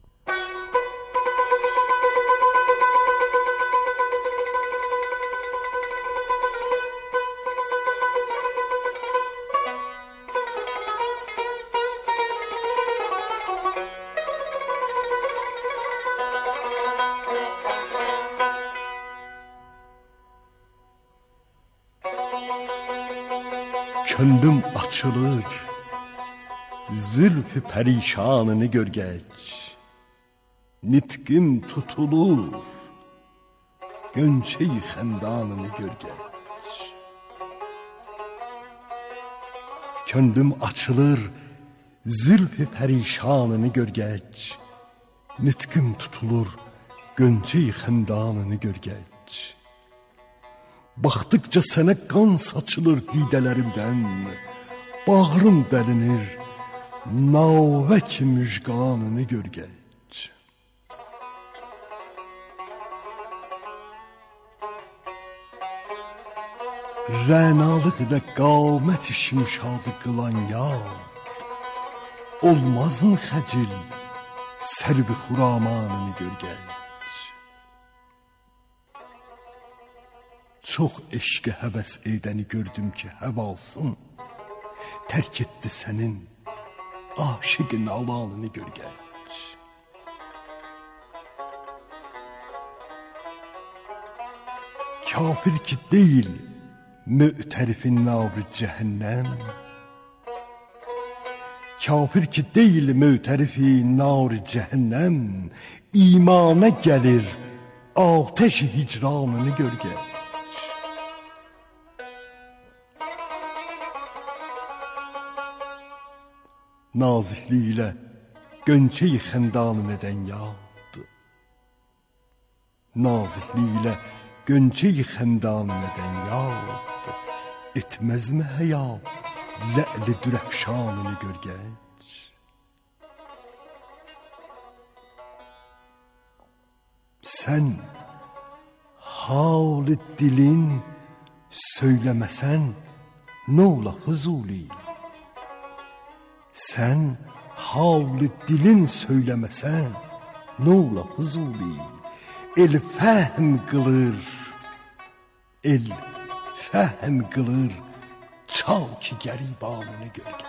Könlüm açılır, zülfü perişanını görgeç. Nitkim tutulur, gönçeyi xendanını görgeç. Könlüm açılır, zülfü perişanını görgeç. Nitkim tutulur, gönçeyi xendanını görgeç. Baxdıqca sənə qan saçılır didələrimdən, bağrım dəlinir, navə ki müjganını görgeç. Rənalıq ilə qamət-i şimşadı qılan yad, olmaz mı xəcil sərbi xuramanını görgeç. Çox eşqə həvəs edəni gördüm ki, həvalsın, tərk etdi sənin aşiqin alanını görgeç. Kafir ki deyil, mü'terifin nabri cəhənnəm. Kafir ki deyil, mü'terifin nabri cəhənnəm. İmana gəlir, ateş-i hicranını görgeç. Nazihli ilə gönçeyi xəndanın edən yad. Nazihli ilə gönçeyi xəndanın edən yad. Etməzmi həya lə'li dürəfşanını görgeç. Sən hal-i dilin söyləməsən nə ola Füzuli? Sən hal-i dilin söyləməsən nə ola Füzuli? El fəhm qılır, el fəhm qılır, çal ki qəribanını görgeç.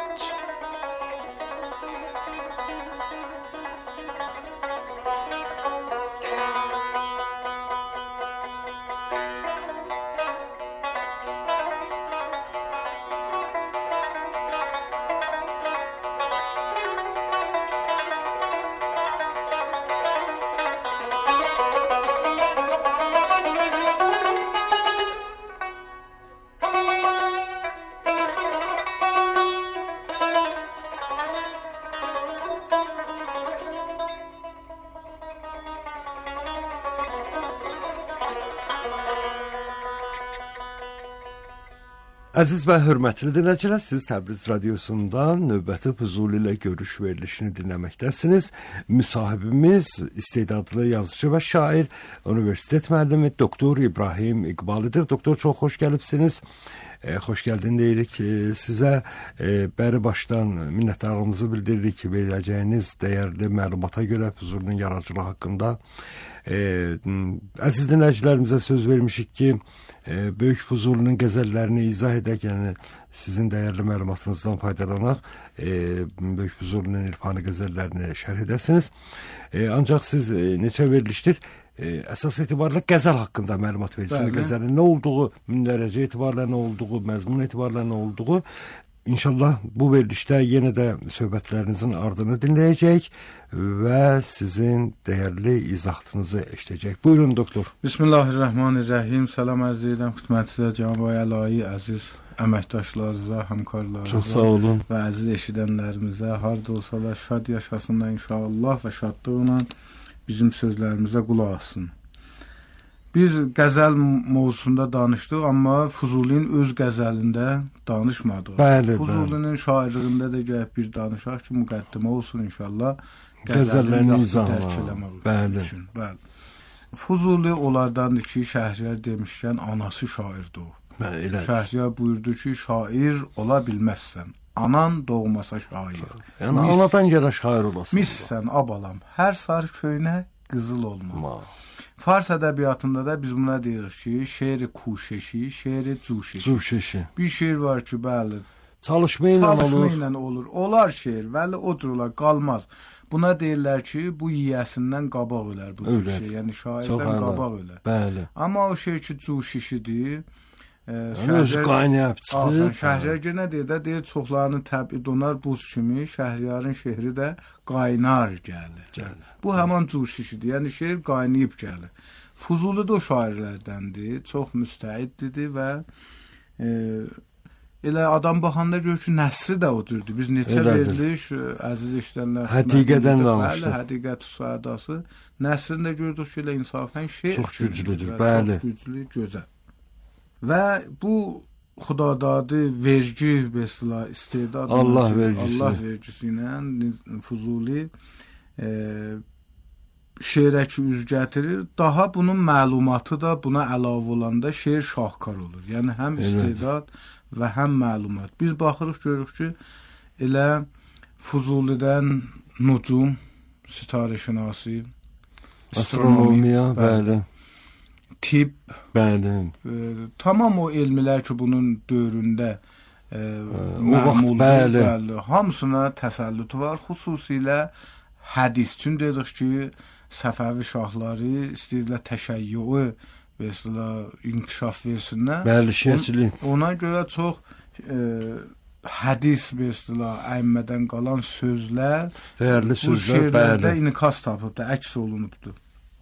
Əziz və hörmətli dinləyicilər, siz Təbriz radiosundan növbəti Füzuli ilə görüş verilişini dinləməkdəsiniz. Müsahibimiz istedadlı yazıcı və şair, universitet müəllimi Doktor İbrahim İqbalidir. Doktor, çox xoş gəlibsiniz. Xoş gəldin deyirik sizə. Bəri başdan minnətdarlığımızı bildiririk ki, verəcəyiniz dəyərli məlumata görə Füzulinin yaradıcılığı haqqında. Əziz dinləyicilərimizə söz vermişik ki, Böyük Füzulinin qəzəllərini izah edək, yəni sizin dəyərli məlumatınızdan faydalanaq, Böyük Füzulinin irfani qəzəllərini şərh edəsiniz. Ancaq siz neçə verilişdir əsas etibarla qəzəl haqqında məlumat verirsiniz. Qəzəlin nə olduğu, mündərəcə etibarla nə olduğu, məzmun etibarla nə olduğu İnşallah bu verilişdə yenə də söhbətlərinizin ardını dinləyəcək və sizin dəyərli izahatınızı eşidəcək. Buyurun doktor. Bismillahirrahmanirrahim. Salam arz edirəm xidmətinizə, cənab-ı əlayi, əziz əməkdaşlarınıza, həmkarlarınıza. Çox sağ olun. Və əziz eşidənlərimizə, harda olsalar şad yaşasınlar inşallah və şadlıqla bizim sözlərimizə qulaq assın. Biz qəzəl mövzusunda danışdıq, amma Fuzulinin öz qəzəlində danışmadıq. Bəli, Fuzulinin şairliyində də gəlib bir danışaq ki, müqəddimə olsun inşallah. Qəzəllərini izah Bəli. Fuzuli onlardandır ki, Şəhriyar demişkən anası şairdir o. Bəli. Şəhriyar buyurdu ki, şair ola bilməzsən. Anan doğmasa şair. Yəni anadan gələ şair olasın. Missən abalam, hər sarı köynə qızıl olmalı. Fars ədəbiyyatında da biz buna deyirik ki, şeiri kuşeşi, şeiri cuşeşi. Bir şeir var ki, bəli, çalışma ilə olur. Olar şeir, bəli, odur olar, qalmaz. Buna deyirlər ki, bu yiyəsindən qabaq ölər bu şey. Yəni şairdən qabaq ölər. Bəli. Amma o şeir ki, cuşeşidir. Öz qaynayıb çıxır. Şəhriyar nə deyir də, deyir çoxlarını təbid onar buz kimi, Şəhriyarın şehri də qaynar gəlir. Bu həman cuşişidir, yəni şeir qaynayıb gəlir. Fuzuli də o şairlərdəndir, çox müstəiddir və elə adam baxanda görür ki, nəsri də o cürdür. Biz neçə veriliş, əziz eşidənlər, həqiqətən danışdıq. Həqiqət sadası, nəsrində gördük ki, elə insafən şeir çox güclüdür, bəli. Çox güclü, gözəl. Və bu xudadadı vergi mesela istedad Allah vergisi ilə Fuzuli şeirə ki üz gətirir. Daha bunun məlumatı da buna əlavə olanda şeir şahkar olur. Yəni həm istedad və həm məlumat. Biz baxırıq görürük ki, elə Fuzulidən nucum, sitarəşünası, astronomiya, bəli. Tip, bəli. Tamam o elmlər ki, bunun dövründə məmul, bəli, hamısına təsəllütü var. Xüsusilə hədis üçün dedik ki, Səfəvi şahları istəyirlər təşəyyüü və inkişaf versinlər. Bəli, şiəçilik. Ona görə çox hədis əimmədən qalan sözlər, dəyərli sözlər, şeirlərdə inikas tapıbdır, əks olunubdur.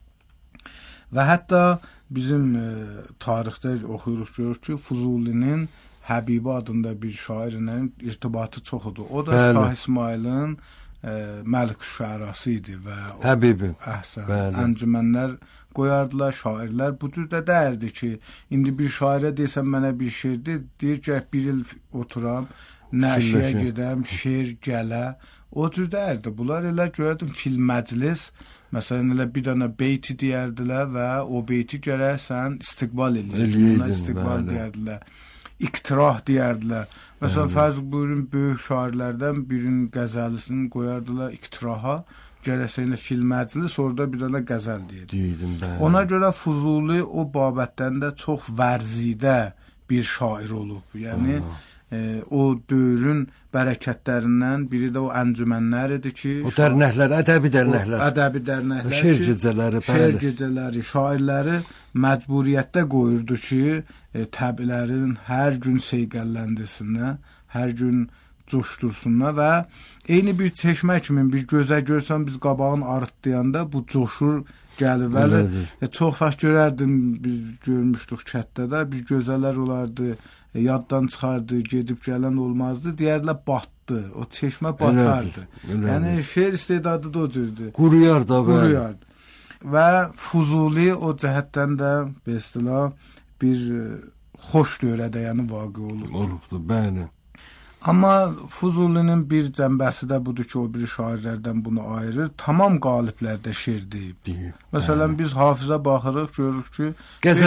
Və hətta bizim tarixdə oxuyuruq görürük ki, Fuzulinin Həbibi adında bir şairlə irtibatı çoxudur. O da Şah İsmailin Məlik şəhrası idi və Həbibi. Əncümənlər qoyardılar, şairlər. Bu cür də dəyərdi ki, indi bir şairə desəm mənə bir şeirdir, deyir ki, bir il oturam, nəşiyə gedəm, şeir gələ. O cür dəyərdi. Bunlar elə görədim fil məclis. Məsələn, elə bir dənə beyti deyərdilər və o beyti gərək sən istiqbal edirdin. İstiqbal deyərdilər. İqtirah deyərdilər. Məsələn, fərz buyurun, böyük şairlərdən birinin qəzəlisini qoyardılar iqtiraha. Gərək sən fil məclis, orada bir dənə qəzəl deyirdi. Ona görə Fuzuli o babətdən də çox vərzidə bir şair olub. Yəni, o dövrün bərəkətlərindən biri də o əncümənlər idi ki, o dərnəklər, ədəbi dərnəklər, şeir gecələri, şeir gecələri, şairləri məcburiyyətdə qoyurdu ki, təbilərin hər gün seyqəlləndirsinlər, hər gün coşdursunlar və eyni bir çeşmə kimi bir gözə görsən biz qabağın arıtlayanda bu coşur gəlir. Bəli, çox vaxt görərdim, biz görmüşdük kətdə, bir gözələr olardı, yaddan çıxardı, gedib gələn olmazdı, deyərlər batdı, o çeşmə batardı. Yəni şeir istedadı da o cürdür. Quruyar da, quruyardı. Və Fuzuli o cəhətdən də bəstələ bir xoş dövrədə yəni vaqe olubdur. Bəli. Amma Fuzulinin bir cəmbəsi də budur ki, o bir şairlərdən bunu ayırır. Tamam qaliblərdə şeir deyib. Məsələn, biz Hafizə baxırıq, görürük ki,